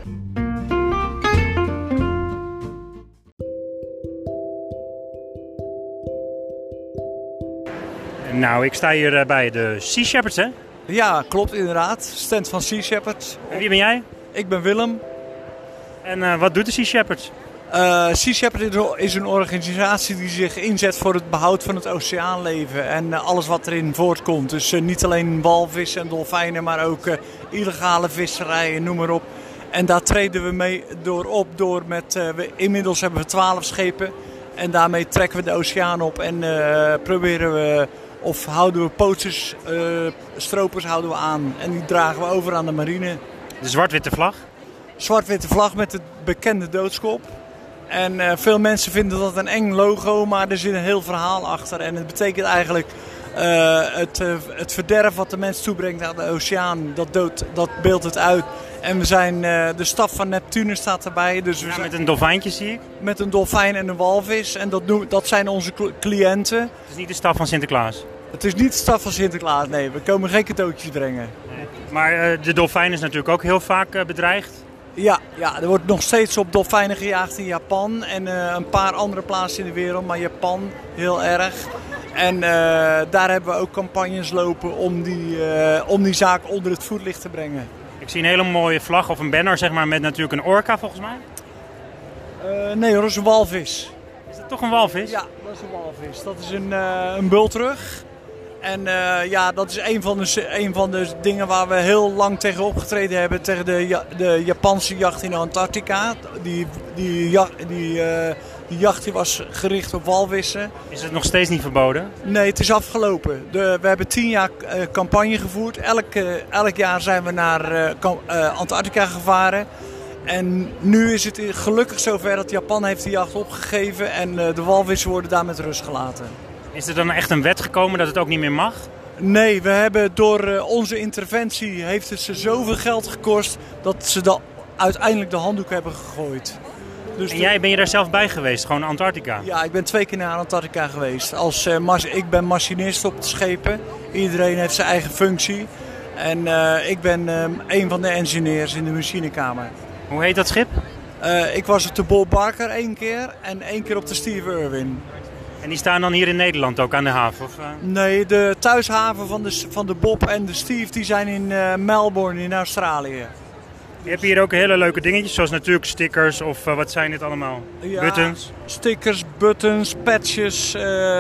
Nou, ik sta hier bij de Sea Shepherds, hè? Ja, klopt inderdaad. Stand van Sea Shepherds. En wie ben jij? Ik ben Willem. En wat doet de Sea Shepherds? Sea Shepherd is een organisatie die zich inzet voor het behoud van het oceaanleven en alles wat erin voortkomt. Dus niet alleen walvissen en dolfijnen, maar ook illegale visserijen, noem maar op. En daar treden we mee door met, inmiddels hebben we 12 schepen en daarmee trekken we de oceaan op en proberen we, of houden we pootjes, stropers houden we aan en die dragen we over aan de marine. De zwart-witte vlag? Zwart-witte vlag met het bekende doodskop. En veel mensen vinden dat een eng logo, maar er zit een heel verhaal achter. En het betekent eigenlijk het verderf wat de mens toebrengt aan de oceaan, dat beeldt het uit. En we zijn, de staf van Neptunus staat erbij. Dus we zijn, met een dolfijntje zie ik? Met een dolfijn en een walvis. En dat zijn onze cliënten. Het is niet de staf van Sinterklaas? Het is niet de staf van Sinterklaas, nee. We komen geen cadeautjes brengen. Nee. Maar de dolfijn is natuurlijk ook heel vaak bedreigd. Ja, er wordt nog steeds op dolfijnen gejaagd in Japan en een paar andere plaatsen in de wereld, maar Japan heel erg. En daar hebben we ook campagnes lopen om die zaak onder het voetlicht te brengen. Ik zie een hele mooie vlag of een banner zeg maar, met natuurlijk een orka volgens mij. Nee hoor, dat is een walvis. Is dat toch een walvis? Ja, dat is een walvis. Dat is een bultrug. En dat is een van de dingen waar we heel lang tegen opgetreden hebben. Tegen de Japanse jacht in Antarctica. Die jacht die was gericht op walvissen. Is het nog steeds niet verboden? Nee, het is afgelopen. We hebben 10 jaar campagne gevoerd. Elk jaar zijn we naar Antarctica gevaren. En nu is het gelukkig zover dat Japan heeft de jacht opgegeven en de walvissen worden daar met rust gelaten. Is er dan echt een wet gekomen dat het ook niet meer mag? Nee, we hebben door onze interventie heeft het ze zoveel geld gekost dat ze uiteindelijk de handdoek hebben gegooid. Dus en ben je daar zelf bij geweest, gewoon Antarctica? Ja, ik ben 2 keer naar Antarctica geweest. Ik ben machinist op de schepen. Iedereen heeft zijn eigen functie. En ik ben een van de engineers in de machinekamer. Hoe heet dat schip? Ik was op de Bob Barker 1 keer en 1 keer op de Steve Irwin. En die staan dan hier in Nederland ook aan de haven? Of? Nee, de thuishaven van de Bob en de Steve die zijn in Melbourne in Australië. Je hebt hier ook hele leuke dingetjes, zoals natuurlijk stickers of wat zijn dit allemaal? Ja, buttons? Stickers, buttons, patches,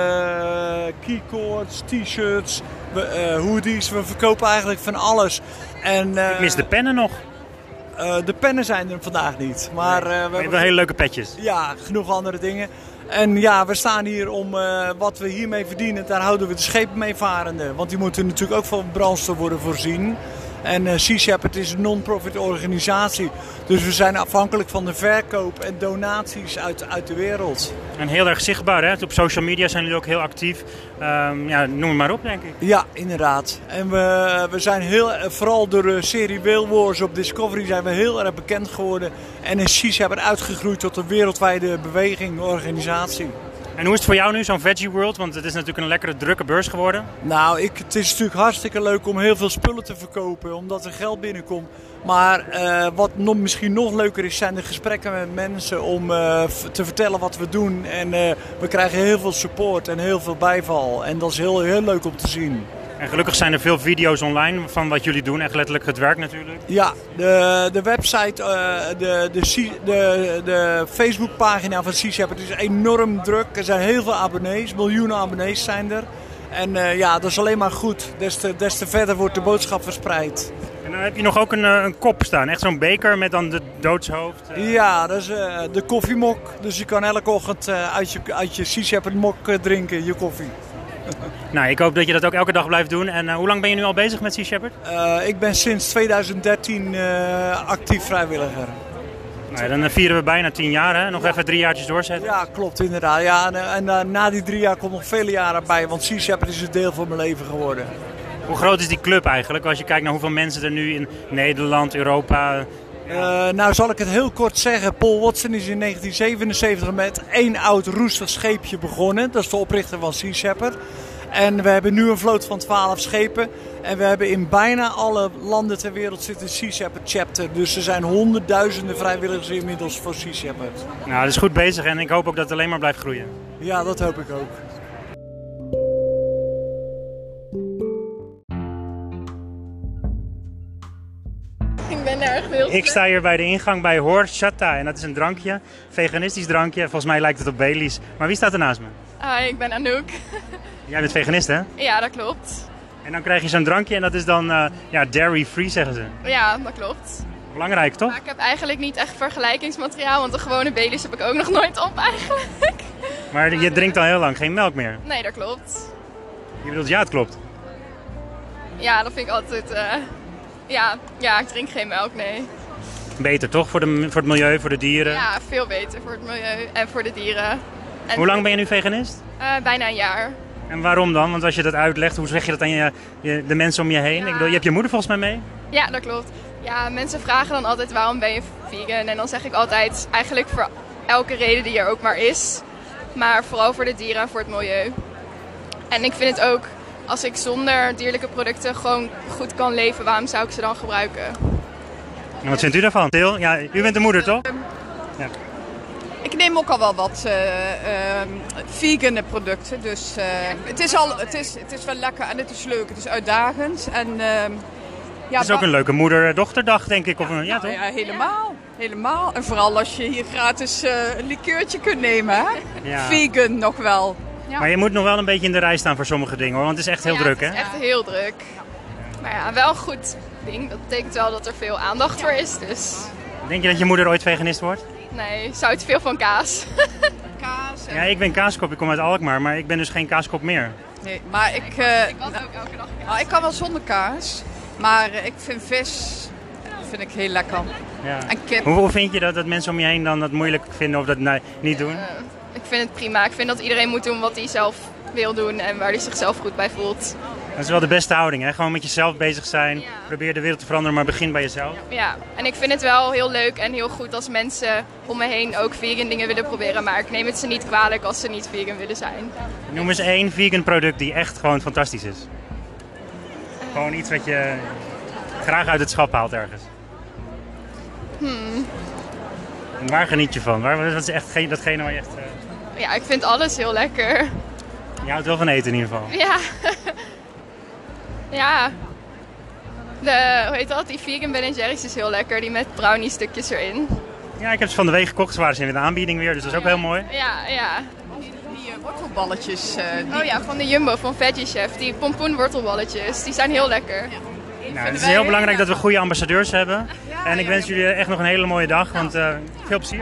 keycords, t-shirts, hoodies. We verkopen eigenlijk van alles. En, ik mis de pennen nog. De pennen zijn er vandaag niet. Maar, we hebben wel hele leuke petjes. Ja, genoeg andere dingen. En ja, we staan hier om wat we hiermee verdienen, daar houden we de schepen mee varende. Want die moeten natuurlijk ook van brandstof worden voorzien. En Sea Shepherd is een non-profit organisatie. Dus we zijn afhankelijk van de verkoop en donaties uit de wereld. En heel erg zichtbaar, hè? Op social media zijn jullie ook heel actief. Noem het maar op, denk ik. Ja, inderdaad. En we zijn vooral door de serie Whale Wars op Discovery zijn we heel erg bekend geworden. En is Sea Shepherd uitgegroeid tot een wereldwijde beweging, organisatie. En hoe is het voor jou nu, zo'n Veggie World? Want het is natuurlijk een lekkere, drukke beurs geworden. Nou, het is natuurlijk hartstikke leuk om heel veel spullen te verkopen, omdat er geld binnenkomt. Maar wat misschien nog leuker is, zijn de gesprekken met mensen om te vertellen wat we doen. En we krijgen heel veel support en heel veel bijval. En dat is heel, heel leuk om te zien. En gelukkig zijn er veel video's online van wat jullie doen. Echt letterlijk het werk natuurlijk. Ja, de website, de Facebookpagina van Sea Shepherd is enorm druk. Er zijn heel veel abonnees, miljoenen abonnees zijn er. En dat is alleen maar goed. Des te verder wordt de boodschap verspreid. En dan heb je nog ook een kop staan. Echt zo'n beker met dan de doodshoofd. Ja, dat is de koffiemok. Dus je kan elke ochtend uit je Sea Shepherd mok drinken, je koffie. Nou, ik hoop dat je dat ook elke dag blijft doen. En hoe lang ben je nu al bezig met Sea Shepherd? Ik ben sinds 2013 actief vrijwilliger. Nou, dan vieren we bijna 10 jaar, hè? Nog even 3 jaartjes doorzetten. Ja, klopt inderdaad. Ja, en na die 3 jaar komt nog vele jaren bij, want Sea Shepherd is een deel van mijn leven geworden. Hoe groot is die club eigenlijk? Als je kijkt naar hoeveel mensen er nu in Nederland, Europa... Nou zal ik het heel kort zeggen. Paul Watson is in 1977 met 1 oud roestig scheepje begonnen. Dat is de oprichter van Sea Shepherd. En we hebben nu een vloot van 12 schepen. En we hebben in bijna alle landen ter wereld zitten een Sea Shepherd chapter. Dus er zijn honderdduizenden vrijwilligers inmiddels voor Sea Shepherd. Nou, dat is goed bezig en ik hoop ook dat het alleen maar blijft groeien. Ja, dat hoop ik ook. Ik ben erg wild. Ik sta hier bij de ingang bij Horchata en dat is een drankje, veganistisch drankje. Volgens mij lijkt het op Baileys. Maar wie staat er naast me? Ik ben Anouk. Jij bent veganist, hè? Ja, dat klopt. En dan krijg je zo'n drankje en dat is dan dairy-free, zeggen ze. Ja, dat klopt. Belangrijk, toch? Maar ik heb eigenlijk niet echt vergelijkingsmateriaal, want de gewone Baileys heb ik ook nog nooit op eigenlijk. Maar je drinkt al heel lang geen melk meer? Nee, dat klopt. Je bedoelt, ja, het klopt. Ja, dat vind ik altijd... Ja, ik drink geen melk, nee. Beter, toch? Voor het milieu, voor de dieren? Ja, veel beter voor het milieu en voor de dieren. En hoe lang ben je nu veganist? Bijna een jaar. En waarom dan? Want als je dat uitlegt, hoe zeg je dat aan de mensen om je heen? Ja. Ik bedoel, je hebt je moeder volgens mij mee? Ja, dat klopt. Ja, mensen vragen dan altijd waarom ben je vegan? En dan zeg ik altijd eigenlijk voor elke reden die er ook maar is. Maar vooral voor de dieren en voor het milieu. En ik vind het ook, als ik zonder dierlijke producten gewoon goed kan leven, waarom zou ik ze dan gebruiken? En wat vindt u daarvan? Til, ja, u bent de moeder, toch? Ja. Ik neem ook al wel wat vegan producten. Dus het is wel lekker en het is leuk. Het is uitdagend. En, het is ook een leuke moeder-dochterdag, denk ik. Of Ja, toch? Ja, helemaal. En vooral als je hier gratis een likeurtje kunt nemen. Hè? Ja. Vegan nog wel. Ja. Maar je moet nog wel een beetje in de rij staan voor sommige dingen, hoor. Want het is echt heel druk, hè? Het is echt heel druk. Maar ja, wel een goed ding. Dat betekent wel dat er veel aandacht voor is. Dus... Denk je dat je moeder ooit veganist wordt? Nee, zou te veel van kaas. Kaas en... Ja, ik ben kaaskop. Ik kom uit Alkmaar, maar ik ben dus geen kaaskop meer. Nee, maar ik was ook elke dag. Ik kan wel zonder kaas. Maar ik vind vis vind ik heel lekker. Ja. En kip. Hoe vind je dat mensen om je heen dan dat moeilijk vinden of dat niet doen? Ik vind het prima. Ik vind dat iedereen moet doen wat hij zelf wil doen en waar hij zichzelf goed bij voelt. Dat is wel de beste houding, hè? Gewoon met jezelf bezig zijn. Ja. Probeer de wereld te veranderen, maar begin bij jezelf. Ja, en ik vind het wel heel leuk en heel goed als mensen om me heen ook vegan dingen willen proberen. Maar ik neem het ze niet kwalijk als ze niet vegan willen zijn. Noem eens 1 vegan product die echt gewoon fantastisch is. Gewoon iets wat je graag uit het schap haalt ergens. En waar geniet je van? Wat is echt datgene waar je echt... Ja, ik vind alles heel lekker. Je houdt wel van eten in ieder geval. Ja. Ja. Hoe heet dat? Die vegan Ben & Jerry's is heel lekker. Die met brownie stukjes erin. Ja, ik heb ze van de week gekocht. Ze waren in de aanbieding weer, dus dat is ook heel mooi. Ja. Die wortelballetjes. Oh ja, van de Jumbo, van Veggie Chef. Die pompoenwortelballetjes. Die zijn heel lekker. Nou, het is heel belangrijk dat we goede ambassadeurs hebben. En ik wens jullie echt nog een hele mooie dag, want veel plezier.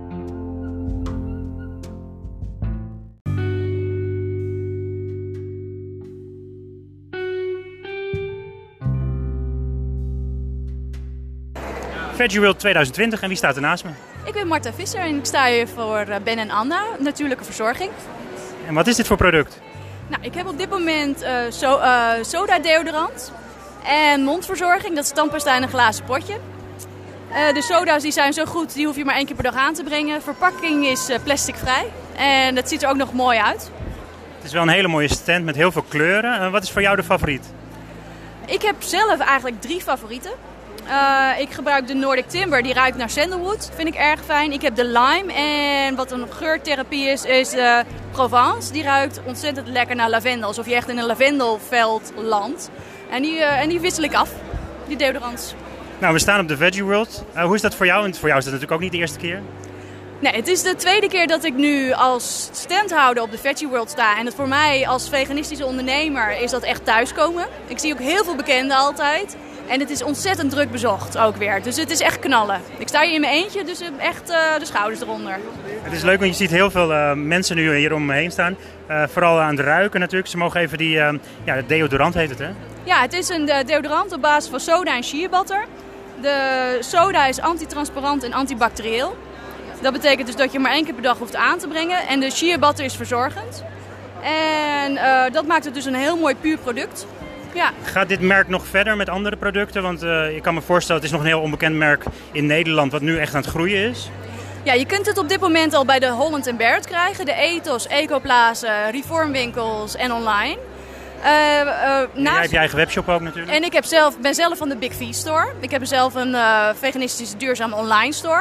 Veggie World 2020 en wie staat er naast me? Ik ben Marta Visser en ik sta hier voor Ben en Anna, natuurlijke verzorging. En wat is dit voor product? Nou, ik heb op dit moment soda deodorant en mondverzorging, dat is tandpasta in een glazen potje. De soda's die zijn zo goed, die hoef je maar 1 keer per dag aan te brengen. Verpakking is plasticvrij en dat ziet er ook nog mooi uit. Het is wel een hele mooie stand met heel veel kleuren. Wat is voor jou de favoriet? Ik heb zelf eigenlijk 3 favorieten. Ik gebruik de Nordic Timber, die ruikt naar sandalwood, vind ik erg fijn. Ik heb de lime en wat een geurtherapie is de Provence. Die ruikt ontzettend lekker naar lavendel, alsof je echt in een lavendelveld landt. En die wissel ik af, die deodorants. Nou, we staan op de Veggie World. Hoe is dat voor jou? Want voor jou is dat natuurlijk ook niet de eerste keer. Nee, het is de tweede keer dat ik nu als standhouder op de Veggie World sta. En dat voor mij als veganistische ondernemer is dat echt thuiskomen. Ik zie ook heel veel bekenden altijd. En het is ontzettend druk bezocht ook weer. Dus het is echt knallen. Ik sta hier in mijn eentje, dus echt de schouders eronder. Het is leuk, want je ziet heel veel mensen nu hier om me heen staan. Vooral aan het ruiken natuurlijk. Ze mogen even die deodorant heet het, hè? Ja, het is een deodorant op basis van soda en shea butter. De soda is antitransparant en antibacterieel. Dat betekent dus dat je maar 1 keer per dag hoeft aan te brengen. En de shea butter is verzorgend. En dat maakt het dus een heel mooi puur product. Ja. Gaat dit merk nog verder met andere producten? Want ik kan me voorstellen, het is nog een heel onbekend merk in Nederland wat nu echt aan het groeien is. Ja, je kunt het op dit moment al bij de Holland & Barrett krijgen. De Ethos, Ecoplaza, reformwinkels en online. Jij hebt je eigen webshop ook natuurlijk. En ik ben zelf van de Big V Store. Ik heb zelf een veganistische duurzame online store.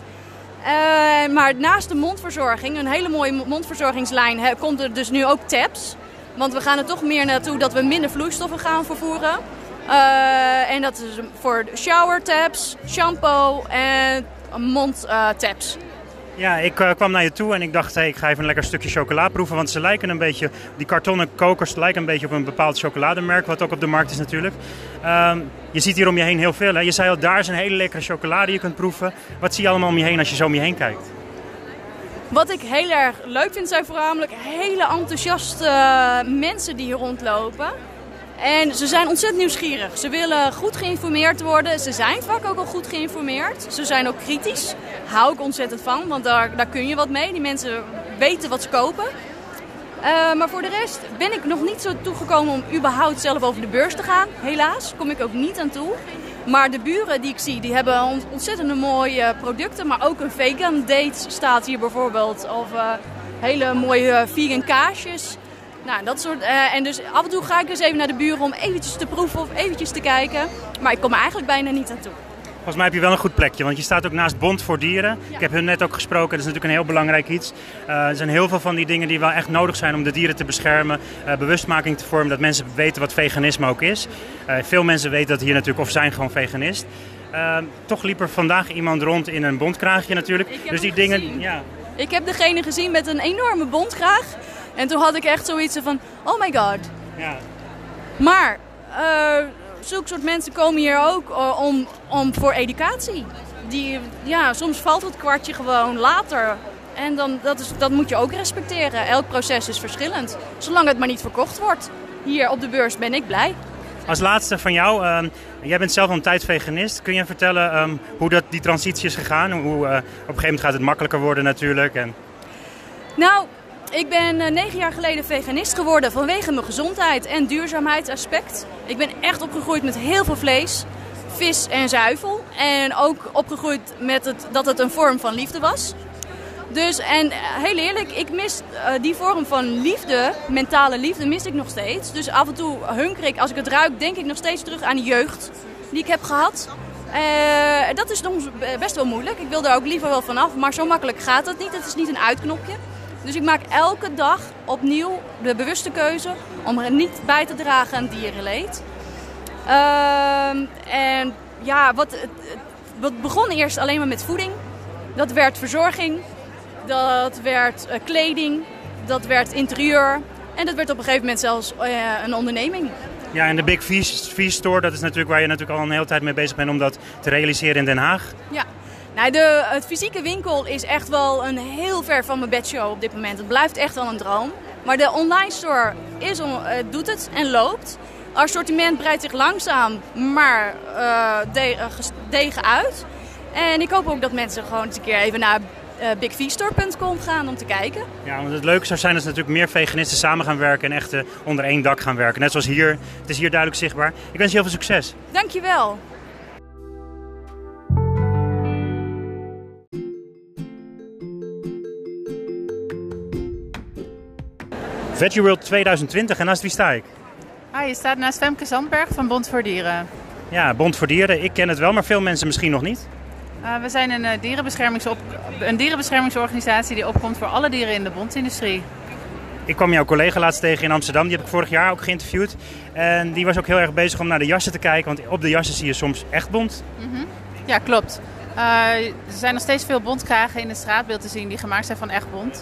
Maar naast de mondverzorging, een hele mooie mondverzorgingslijn, komt er dus nu ook tabs. Want we gaan er toch meer naartoe dat we minder vloeistoffen gaan vervoeren. En dat is voor shower tabs, shampoo en mondtabs. Ja, ik kwam naar je toe en ik dacht, ik ga even een lekker stukje chocola proeven. Want ze lijken een beetje, die kartonnen kokers lijken een beetje op een bepaald chocolademerk, wat ook op de markt is natuurlijk. Je ziet hier om je heen heel veel. Hè? Je zei al, daar is een hele lekkere chocolade die je kunt proeven. Wat zie je allemaal om je heen als je zo om je heen kijkt? Wat ik heel erg leuk vind zijn voornamelijk hele enthousiaste mensen die hier rondlopen. En ze zijn ontzettend nieuwsgierig. Ze willen goed geïnformeerd worden. Ze zijn vaak ook al goed geïnformeerd. Ze zijn ook kritisch. Hou ik ontzettend van, want daar kun je wat mee. Die mensen weten wat ze kopen. Maar voor de rest ben ik nog niet zo toegekomen om überhaupt zelf over de beurs te gaan. Helaas, kom ik ook niet aan toe. Maar de buren die ik zie, die hebben ontzettend mooie producten. Maar ook een vegan date staat hier bijvoorbeeld. Of hele mooie vegan kaasjes. Nou, dat soort. En dus af en toe ga ik dus even naar de buren om eventjes te proeven of eventjes te kijken. Maar ik kom er eigenlijk bijna niet aan toe. Volgens mij heb je wel een goed plekje, want je staat ook naast Bond voor Dieren. Ja. Ik heb hun net ook gesproken, dat is natuurlijk een heel belangrijk iets. Er zijn heel veel van die dingen die wel echt nodig zijn om de dieren te beschermen. Bewustmaking te vormen, dat mensen weten wat veganisme ook is. Veel mensen weten dat hier natuurlijk of zijn gewoon veganist. Toch liep er vandaag iemand rond in een bondkraagje natuurlijk. Dus die dingen, ja. Ik heb degene gezien met een enorme bondkraag. En toen had ik echt zoiets van, oh my god. Ja. Maar zulke soort mensen komen hier ook om voor educatie. Soms valt het kwartje gewoon later. En dan, dat moet je ook respecteren. Elk proces is verschillend. Zolang het maar niet verkocht wordt. Hier op de beurs ben ik blij. Als laatste van jou, jij bent zelf al een tijd veganist. Kun je vertellen hoe die transitie is gegaan? Hoe, op een gegeven moment gaat het makkelijker worden natuurlijk. Nou, ik ben 9 jaar geleden veganist geworden vanwege mijn gezondheid en duurzaamheidsaspect. Ik ben echt opgegroeid met heel veel vlees, vis en zuivel. En ook opgegroeid met dat het een vorm van liefde was. Dus, en heel eerlijk, ik mis die vorm van liefde, mentale liefde, mis ik nog steeds. Dus af en toe hunker ik, als ik het ruik, denk ik nog steeds terug aan de jeugd die ik heb gehad. Dat is soms best wel moeilijk. Ik wil er ook liever wel vanaf, maar zo makkelijk gaat het niet. Het is niet een uitknopje. Dus ik maak elke dag opnieuw de bewuste keuze om er niet bij te dragen aan dierenleed. En ja, wat begon eerst alleen maar met voeding. Dat werd verzorging. Dat werd kleding, dat werd interieur en dat werd op een gegeven moment zelfs een onderneming. Ja, en de Big V Store, dat is natuurlijk waar je natuurlijk al een hele tijd mee bezig bent om dat te realiseren in Den Haag. Ja, nou, het fysieke winkel is echt wel een heel ver van mijn bedshow op dit moment. Het blijft echt wel een droom. Maar de online store doet het en loopt. Assortiment breidt zich langzaam, maar degen uit. En ik hoop ook dat mensen gewoon eens een keer even naar bigvstore.com gaan om te kijken. Ja, want het leuke zou zijn als natuurlijk meer veganisten samen gaan werken en echt onder één dak gaan werken. Net zoals hier. Het is hier duidelijk zichtbaar. Ik wens je heel veel succes. Dankjewel. Veggie World 2020 en naast wie sta ik? Je staat naast Femke Zandberg van Bond voor Dieren. Ja, Bond voor Dieren. Ik ken het wel, maar veel mensen misschien nog niet. We zijn een dierenbeschermingsorganisatie die opkomt voor alle dieren in de bondindustrie. Ik kwam jouw collega laatst tegen in Amsterdam, die heb ik vorig jaar ook geïnterviewd. En die was ook heel erg bezig om naar de jassen te kijken, want op de jassen zie je soms echt bont. Mm-hmm. Ja, klopt. Er zijn nog steeds veel bondkragen in het straatbeeld te zien die gemaakt zijn van echt bont.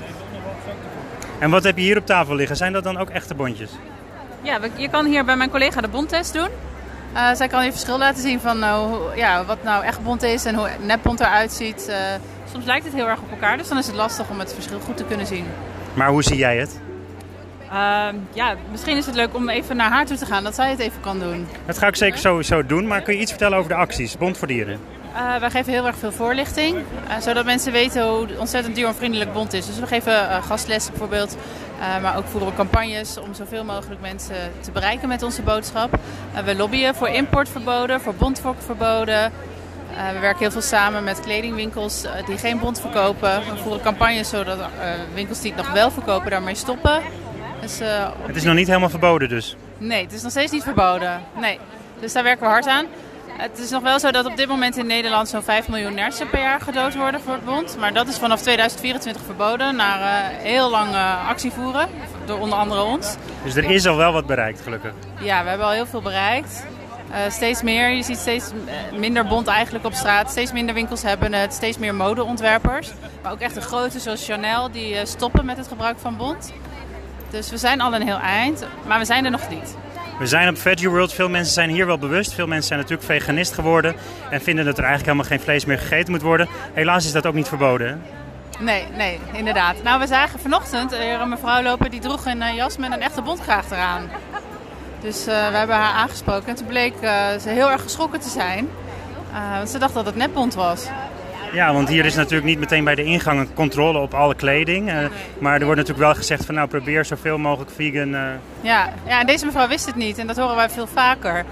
En wat heb je hier op tafel liggen? Zijn dat dan ook echte bontjes? Ja, je kan hier bij mijn collega de bondtest doen. Zij kan je verschil laten zien van wat nou echt bont is en hoe nepbont eruit ziet. Soms lijkt het heel erg op elkaar, dus dan is het lastig om het verschil goed te kunnen zien. Maar hoe zie jij het? Misschien is het leuk om even naar haar toe te gaan, dat zij het even kan doen. Dat ga ik zeker sowieso doen, maar kun je iets vertellen over de acties, Bond voor Dieren? Wij geven heel erg veel voorlichting, zodat mensen weten hoe ontzettend dieronvriendelijk Bond is. Dus we geven gastlessen bijvoorbeeld, maar ook voeren campagnes om zoveel mogelijk mensen te bereiken met onze boodschap. We lobbyen voor importverboden, voor bondverboden. We werken heel veel samen met kledingwinkels die geen bond verkopen. We voeren campagnes zodat winkels die het nog wel verkopen daarmee stoppen. Dus, het is nog niet helemaal verboden dus? Nee, het is nog steeds niet verboden. Nee. Dus daar werken we hard aan. Het is nog wel zo dat op dit moment in Nederland zo'n 5 miljoen nertsen per jaar gedood worden voor het bond. Maar dat is vanaf 2024 verboden, na heel lang actie voeren, door onder andere ons. Dus er is al wel wat bereikt, gelukkig? Ja, we hebben al heel veel bereikt. Steeds meer, je ziet steeds minder bont eigenlijk op straat. Steeds minder winkels hebben het, steeds meer modeontwerpers. Maar ook echt de grote zoals Chanel, die stoppen met het gebruik van bont. Dus we zijn al een heel eind, maar we zijn er nog niet. We zijn op Veggie World. Veel mensen zijn hier wel bewust. Veel mensen zijn natuurlijk veganist geworden en vinden dat er eigenlijk helemaal geen vlees meer gegeten moet worden. Helaas is dat ook niet verboden, hè? Nee, inderdaad. Nou, we zagen vanochtend een mevrouw lopen die droeg een jas met een echte bondkraag eraan. Dus we hebben haar aangesproken en toen bleek ze heel erg geschrokken te zijn. Want ze dacht dat het nepbont was. Ja, want hier is natuurlijk niet meteen bij de ingang een controle op alle kleding. Maar er wordt natuurlijk wel gezegd van nou probeer zoveel mogelijk vegan. Ja, en deze mevrouw wist het niet en dat horen wij veel vaker.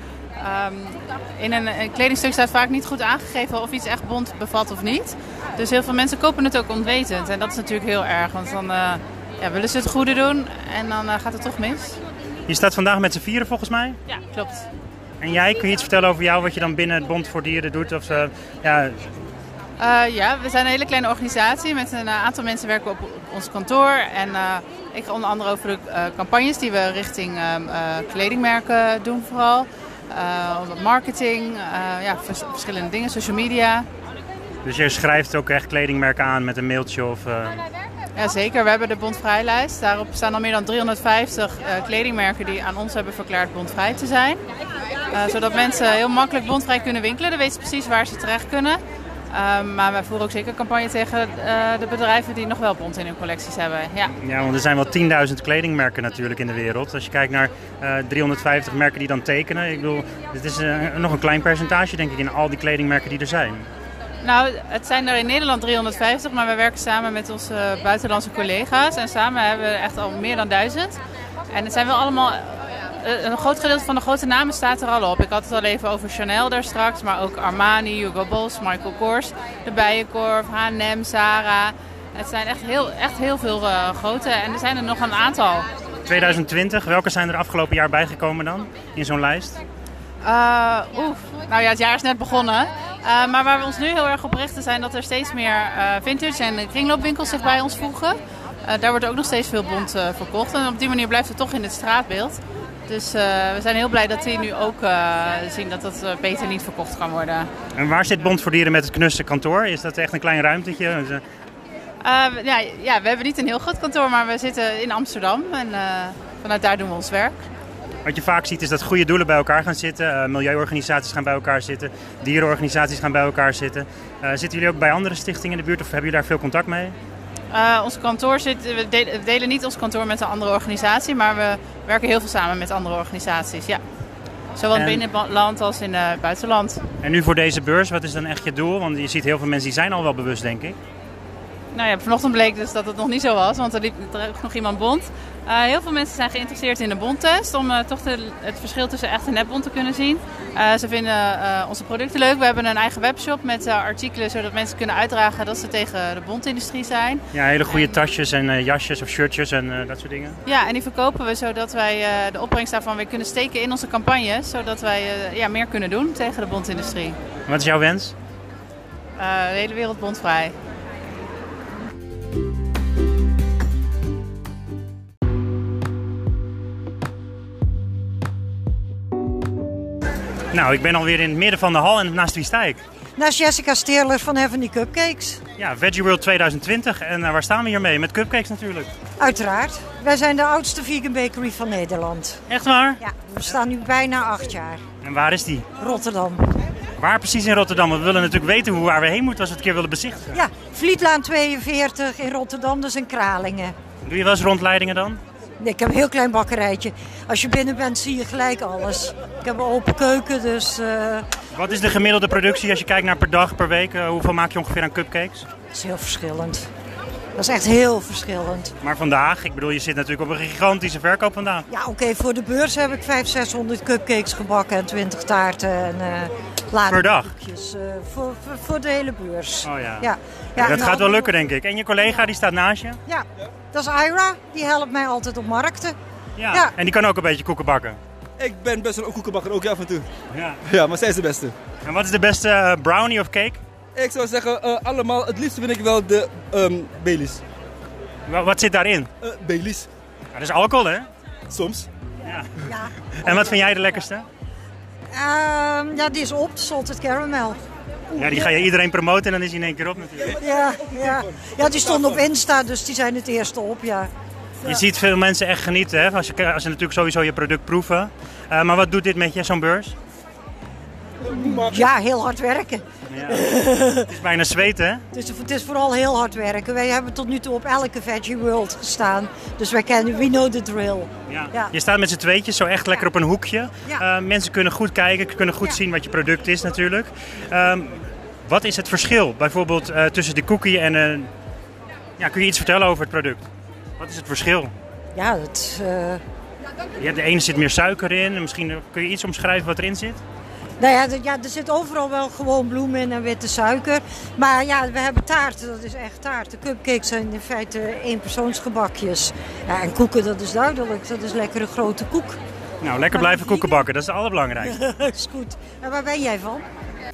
In een kledingstuk staat vaak niet goed aangegeven of iets echt bont bevat of niet. Dus heel veel mensen kopen het ook onwetend en dat is natuurlijk heel erg. Want dan willen ze het goede doen en dan gaat het toch mis. Je staat vandaag met z'n vieren volgens mij? Ja, klopt. En jij, kun je iets vertellen over jou, wat je dan binnen het Bond voor Dieren doet? Of, Ja, we zijn een hele kleine organisatie met een aantal mensen werken op ons kantoor. En ik ga onder andere over de campagnes die we richting kledingmerken doen vooral. Marketing, verschillende dingen, social media. Dus je schrijft ook echt kledingmerken aan met een mailtje of... Ja, zeker. We hebben de bondvrijlijst. Daarop staan al meer dan 350 kledingmerken die aan ons hebben verklaard bondvrij te zijn. Zodat mensen heel makkelijk bondvrij kunnen winkelen. Dan weten ze precies waar ze terecht kunnen. Maar wij voeren ook zeker campagne tegen de bedrijven die nog wel bond in hun collecties hebben. Ja, want er zijn wel 10.000 kledingmerken natuurlijk in de wereld. Als je kijkt naar 350 merken die dan tekenen. Ik bedoel, dit is nog een klein percentage denk ik in al die kledingmerken die er zijn. Nou, het zijn er in Nederland 350, maar we werken samen met onze buitenlandse collega's. En samen hebben we echt al meer dan 1000. En het zijn wel allemaal... Een groot gedeelte van de grote namen staat er al op. Ik had het al even over Chanel daar straks, maar ook Armani, Hugo Boss, Michael Kors, de Bijenkorf, H&M, Zara. Het zijn echt heel veel grote en er zijn er nog een aantal. 2020, welke zijn er afgelopen jaar bijgekomen dan in zo'n lijst? Nou ja, het jaar is net begonnen. Maar waar we ons nu heel erg op richten zijn dat er steeds meer vintage en kringloopwinkels zich bij ons voegen. Daar wordt ook nog steeds veel bont verkocht en op die manier blijft het toch in het straatbeeld. Dus we zijn heel blij dat die nu ook zien dat dat beter niet verkocht kan worden. En waar zit Bond voor Dieren met het knusse kantoor? Is dat echt een klein ruimtetje? We hebben niet een heel groot kantoor, maar we zitten in Amsterdam en vanuit daar doen we ons werk. Wat je vaak ziet is dat goede doelen bij elkaar gaan zitten. Milieuorganisaties gaan bij elkaar zitten. Dierenorganisaties gaan bij elkaar zitten. Zitten jullie ook bij andere stichtingen in de buurt of hebben jullie daar veel contact mee? Ons kantoor we delen niet ons kantoor met een andere organisatie, maar we werken heel veel samen met andere organisaties. Ja. Zowel binnen het land als in het buitenland. En nu voor deze beurs, wat is dan echt je doel? Want je ziet heel veel mensen die zijn al wel bewust, denk ik. Nou ja, vanochtend bleek dus dat het nog niet zo was, want er liep nog iemand bont. Heel veel mensen zijn geïnteresseerd in de bondtest om toch het verschil tussen echt en nepbont te kunnen zien. Ze vinden onze producten leuk. We hebben een eigen webshop met artikelen zodat mensen kunnen uitdragen dat ze tegen de bontindustrie zijn. Ja, hele goede tasjes en jasjes of shirtjes en dat soort dingen. Ja, en die verkopen we zodat wij de opbrengst daarvan weer kunnen steken in onze campagnes, zodat wij meer kunnen doen tegen de bontindustrie. Wat is jouw wens? De hele wereld bondvrij. Nou, ik ben alweer in het midden van de hal en naast wie sta ik? Naast Jessica Steerler van Heavenly Cupcakes. Ja, Veggie World 2020. En waar staan we hier mee? Met cupcakes natuurlijk. Uiteraard. Wij zijn de oudste vegan bakery van Nederland. Echt waar? Ja, we staan nu bijna 8 jaar. En waar is die? Rotterdam. Waar precies in Rotterdam? We willen natuurlijk weten waar we heen moeten als we het een keer willen bezichtigen. Ja, Vlietlaan 42 in Rotterdam, dus in Kralingen. Doe je wel eens rondleidingen dan? Nee, ik heb een heel klein bakkerijtje. Als je binnen bent zie je gelijk alles. Ik heb een open keuken, dus... Wat is de gemiddelde productie als je kijkt naar per dag, per week? Hoeveel maak je ongeveer aan cupcakes? Dat is heel verschillend. Dat is echt heel verschillend. Maar vandaag, ik bedoel, je zit natuurlijk op een gigantische verkoop vandaag. Ja, oké, voor de beurs heb ik 500-600 cupcakes gebakken en 20 taarten en per dag? Voor de hele beurs. Oh ja. Ja, dat gaat wel lukken, denk ik. En je collega, die staat naast je? Ja, dat is Ira. Die helpt mij altijd op markten. Ja. En die kan ook een beetje koeken bakken? Ik ben best wel een koekenbakker, ook af en toe. Ja. Ja, maar zij is de beste. En wat is de beste brownie of cake? Ik zou zeggen, allemaal, het liefst vind ik wel de Baileys. Wat zit daarin? Baileys. Ja, dat is alcohol, hè? Soms. Ja. En wat vind jij de lekkerste? Ja, die is op, salted caramel. Ja, die ga je iedereen promoten en dan is hij in één keer op natuurlijk. Ja, die stonden op Insta, dus die zijn het eerste op, ja. Je ziet veel mensen echt genieten, hè? Als ze natuurlijk sowieso je product proeven. Maar wat doet dit met je, zo'n beurs? Ja, heel hard werken. Ja. Het is bijna zweten, hè? Het is vooral heel hard werken. Wij hebben tot nu toe op elke Veggie World gestaan. Dus wij kennen, we know the drill. Ja. Je staat met z'n tweetjes zo echt lekker op een hoekje. Ja. Mensen kunnen goed kijken, kunnen goed zien wat je product is natuurlijk. Wat is het verschil bijvoorbeeld tussen de cookie en... kun je iets vertellen over het product? Wat is het verschil? Ja, de ene zit meer suiker in. Misschien kun je iets omschrijven wat erin zit? Nou ja, er zit overal wel gewoon bloem in en witte suiker. Maar ja, we hebben taarten, dat is echt taart. De cupcakes zijn in feite eenpersoonsgebakjes. Ja, en koeken, dat is duidelijk. Dat is lekkere grote koek. Nou, lekker blijven koeken bakken, dat is het allerbelangrijkste. Is goed. En waar ben jij van?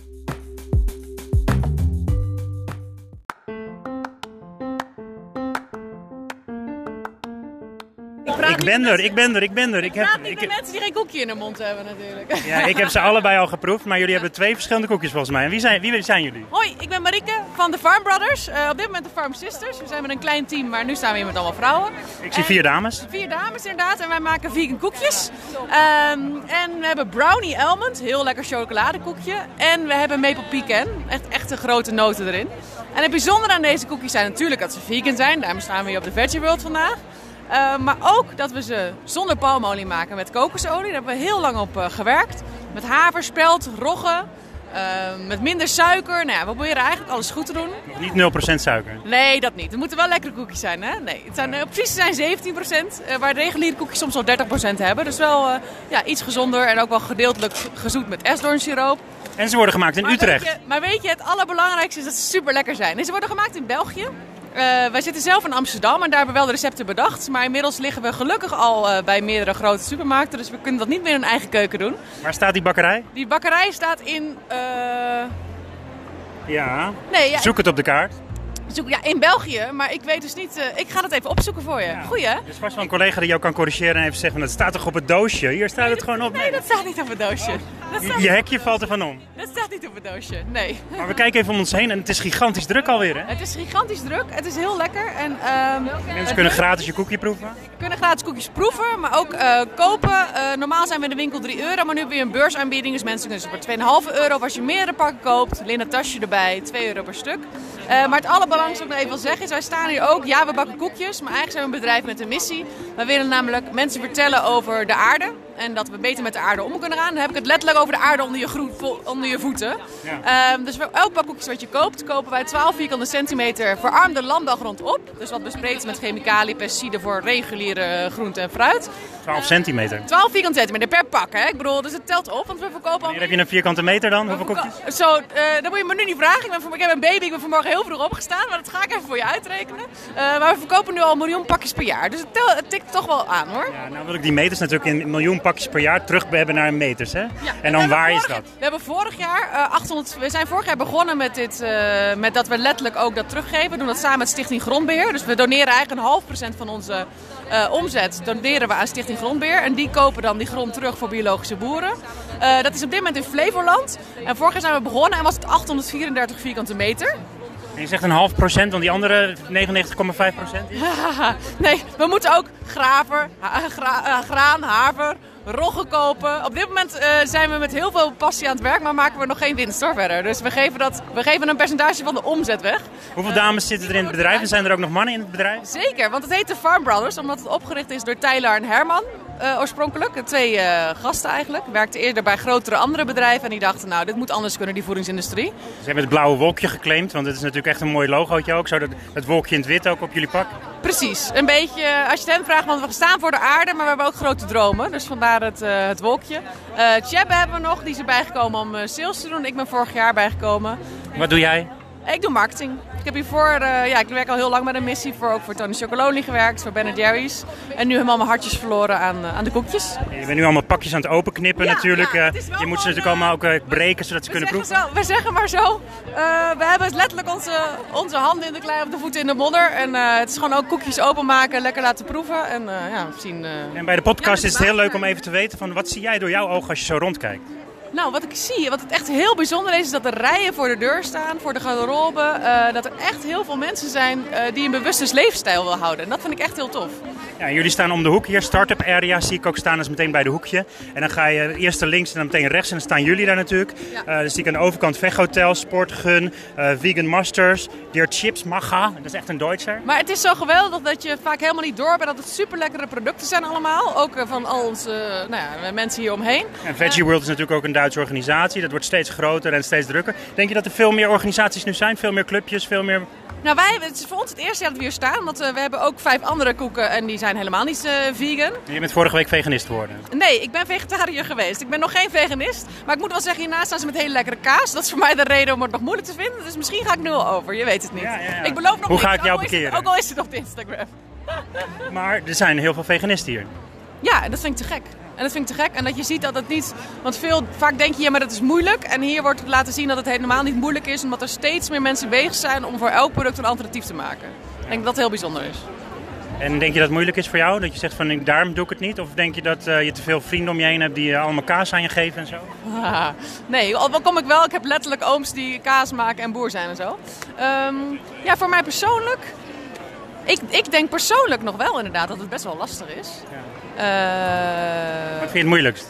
Ik ben er. Ik praat niet met mensen die geen koekje in hun mond hebben natuurlijk. Ja, ik heb ze allebei al geproefd, maar jullie hebben 2 verschillende koekjes volgens mij. En wie zijn jullie? Hoi, ik ben Marieke van de Farm Brothers. Op dit moment de Farm Sisters. We zijn met een klein team, maar nu staan we hier met allemaal vrouwen. Ik zie 4 dames. 4 dames inderdaad. En wij maken vegan koekjes. En we hebben Brownie Almond, heel lekker chocoladekoekje. En we hebben Maple Pecan, echt een grote noten erin. En het bijzondere aan deze koekjes zijn natuurlijk dat ze vegan zijn. Daarom staan we hier op de Veggie World vandaag. Maar ook dat we ze zonder palmolie maken met kokosolie. Daar hebben we heel lang op gewerkt. Met haver, spelt, rogge, met minder suiker. Nou ja, we proberen eigenlijk alles goed te doen. Niet 0% suiker? Nee, dat niet. Het moeten wel lekkere koekjes zijn. Hè? Nee, het zijn, precies zijn 17%, waar de reguliere koekjes soms al 30% hebben. Dus wel iets gezonder en ook wel gedeeltelijk gezoet met esdoornsiroop. En ze worden gemaakt in Utrecht. Maar weet je, het allerbelangrijkste is dat ze super lekker zijn. En ze worden gemaakt in België. Wij zitten zelf in Amsterdam en daar hebben we wel de recepten bedacht. Maar inmiddels liggen we gelukkig al bij meerdere grote supermarkten. Dus we kunnen dat niet meer in een eigen keuken doen. Waar staat die bakkerij? Die bakkerij staat in... Zoek het op de kaart. In België, maar ik weet dus niet... ik ga dat even opzoeken voor je. Ja. Goeie, hè? Er is vast wel een collega die jou kan corrigeren en even zeggen... dat staat toch op het doosje? Hier staat het gewoon op. Nee, dat staat niet op het doosje. Je hekje valt ervan om. Dat staat niet op het doosje, nee. Maar we kijken even om ons heen en het is gigantisch druk alweer, hè? Het is gigantisch druk, het is heel lekker. En, mensen kunnen gratis je koekje proeven? Kunnen gratis koekjes proeven, maar ook kopen. Normaal zijn we in de winkel €3, maar nu hebben we een beursaanbieding. Dus mensen kunnen ze voor €2,5 of als je meerdere pakken koopt. Linnen tasje erbij, €2 per stuk. Maar het allerbelangrijkste wat ik even wil zeggen is, wij staan hier ook, ja we bakken koekjes, maar eigenlijk zijn we een bedrijf met een missie. Wij willen namelijk mensen vertellen over de aarde. En dat we beter met de aarde om kunnen gaan. Dan heb ik het letterlijk over de aarde onder je voeten. Ja. Dus voor elk pak koekjes wat je koopt, kopen wij 12 vierkante centimeter verarmde landbouwgrond op. Dus wat bespreekt met chemicaliën, pesticiden voor reguliere groente en fruit. 12 centimeter? 12 vierkante centimeter per pak, hè? Ik bedoel, dus het telt op, want we verkopen al... Hier heb je een vierkante meter dan? Hoeveel koekjes? Dat moet je me nu niet vragen. Ik heb een baby, ik ben vanmorgen heel vroeg opgestaan, maar dat ga ik even voor je uitrekenen. Maar we verkopen nu al 1 miljoen pakjes per jaar. Dus het tikt toch wel aan, hoor. Ja, nou wil ik die meters natuurlijk in 1 miljoen pakjes per jaar terug hebben naar meters, hè? Ja, en dan waar is dat? We hebben vorig jaar we zijn vorig jaar begonnen met dit, met dat we letterlijk ook dat teruggeven. We doen dat samen met Stichting Grondbeheer. Dus we doneren eigenlijk 0,5% van onze omzet doneren we aan Stichting Grondbeheer. En die kopen dan die grond terug voor biologische boeren. Dat is op dit moment in Flevoland. En vorig jaar zijn we begonnen en was het 834 vierkante meter. En je zegt 0,5%, want die andere 99,5% is? Nee, we moeten ook graan, haver, rogge kopen. Op dit moment zijn we met heel veel passie aan het werk, maar maken we nog geen winst hoor verder. Dus we geven een percentage van de omzet weg. Hoeveel dames zitten er in het bedrijf en zijn er ook nog mannen in het bedrijf? Zeker, want het heet de Farm Brothers, omdat het opgericht is door Tyler en Herman. Oorspronkelijk, 2 gasten eigenlijk. Werkten eerder bij grotere andere bedrijven en die dachten, nou dit moet anders kunnen, die voedingsindustrie. Ze hebben het blauwe wolkje geclaimd, want het is natuurlijk echt een mooi logootje ook. Zo dat wolkje in het wit ook op jullie pak. Precies, een beetje, als je het hen vraagt, want we staan voor de aarde, maar we hebben ook grote dromen. Dus vandaar het wolkje. Tjebbe hebben we nog, die is erbij gekomen om sales te doen. Ik ben vorig jaar bijgekomen. Wat doe jij? Ik doe marketing. Ik heb hiervoor, ik werk al heel lang met een missie, ook voor Tony Chocolonely gewerkt, voor Ben & Jerry's. En nu helemaal mijn hartjes verloren aan de koekjes. Je bent nu allemaal pakjes aan het openknippen natuurlijk. Je moet ze natuurlijk allemaal ook breken zodat ze kunnen proeven. We zeggen maar zo. We hebben letterlijk onze handen in de klei, op de voeten in de modder. En het is gewoon ook koekjes openmaken, lekker laten proeven. En zien. En bij de podcast is het heel leuk om even te weten van wat zie jij door jouw ogen als je zo rondkijkt? Nou, wat ik zie, wat het echt heel bijzonder is dat er rijen voor de deur staan, voor de garderobe. Dat er echt heel veel mensen zijn die een bewuste leefstijl willen houden. En dat vind ik echt heel tof. Ja, jullie staan om de hoek hier, start-up area zie ik ook staan, dat is meteen bij de hoekje. En dan ga je eerst naar links en dan meteen rechts en dan staan jullie daar natuurlijk. Ja. Dan zie ik aan de overkant Veghotel, Sportgun, Vegan Masters, Dear Chips, Maga. Dat is echt een Duitser. Maar het is zo geweldig dat je vaak helemaal niet door bent dat het super lekkere producten zijn allemaal. Ook van al onze mensen hier omheen. En Veggie World is natuurlijk ook een Duitse organisatie. Dat wordt steeds groter en steeds drukker. Denk je dat er veel meer organisaties nu zijn? Veel meer clubjes, veel meer... Nou, het is voor ons het eerste jaar dat we hier staan, want we hebben ook 5 andere koeken en die zijn helemaal niet vegan. Je bent vorige week veganist geworden? Nee, ik ben vegetariër geweest. Ik ben nog geen veganist, maar ik moet wel zeggen, hiernaast staan ze met hele lekkere kaas. Dat is voor mij de reden om het nog moeilijk te vinden, dus misschien ga ik nu al over, je weet het niet. Ja. Ik beloof nog Hoe ga ik jou bekeren? Ook al is het op Instagram. Maar er zijn heel veel veganisten hier. Ja, en dat vind ik te gek. En dat vind ik te gek. En dat je ziet dat het niet... Want vaak denk je, ja, maar dat is moeilijk. En hier wordt laten zien dat het helemaal niet moeilijk is. Omdat er steeds meer mensen bezig zijn om voor elk product een alternatief te maken. Ik denk dat dat heel bijzonder is. En denk je dat het moeilijk is voor jou? Dat je zegt van daarom doe ik het niet? Of denk je dat je te veel vrienden om je heen hebt die allemaal kaas aan je geven en zo? Nee, al kom ik wel. Ik heb letterlijk ooms die kaas maken en boer zijn en zo. Ja, voor mij persoonlijk... Ik denk persoonlijk nog wel inderdaad dat het best wel lastig is. Wat vind je het moeilijkst?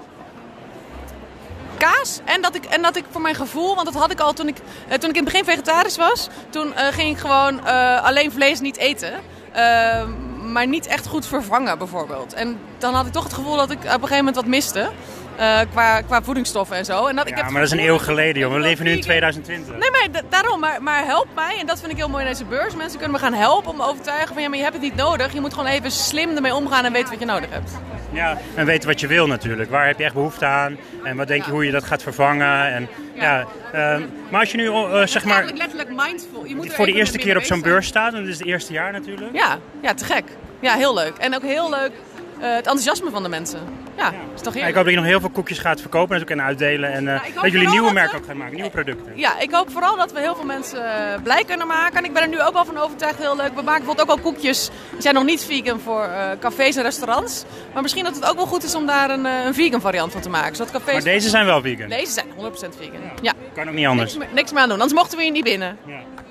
Kaas en dat ik voor mijn gevoel, want dat had ik al toen ik in het begin vegetarisch was. Toen ging ik gewoon alleen vlees niet eten. Maar niet echt goed vervangen bijvoorbeeld. En dan had ik toch het gevoel dat ik op een gegeven moment wat miste. Qua voedingsstoffen en zo. En dat, maar dat is een eeuw geleden, joh. We leven nu in 2020. Nee, maar daarom. Maar help mij. En dat vind ik heel mooi in deze beurs. Mensen kunnen me gaan helpen om me overtuigen van... ja, maar je hebt het niet nodig. Je moet gewoon even slim ermee omgaan en weten wat je nodig hebt. Ja, en weten wat je wil natuurlijk. Waar heb je echt behoefte aan? En wat denk je hoe je dat gaat vervangen? En, maar als je nu, zeg maar... Het is letterlijk mindful. Je moet voor de eerste keer op zo'n beurs staat. En dat is het eerste jaar natuurlijk. Ja, te gek. Ja, heel leuk. En ook heel leuk... het enthousiasme van de mensen. Ja, is toch heerlijk. Ik hoop dat je nog heel veel koekjes gaat verkopen en uitdelen. En dat jullie nieuwe merken ook gaan maken, nieuwe producten. Ja, ik hoop vooral dat we heel veel mensen blij kunnen maken. En ik ben er nu ook wel van overtuigd, heel leuk. We maken bijvoorbeeld ook al koekjes, die zijn nog niet vegan voor cafés en restaurants. Maar misschien dat het ook wel goed is om daar een vegan variant van te maken. Zodat cafés... Maar deze zijn wel vegan? Deze zijn 100% vegan. Ja. Kan ook niet anders. Niks meer aan doen, anders mochten we hier niet binnen. Ja.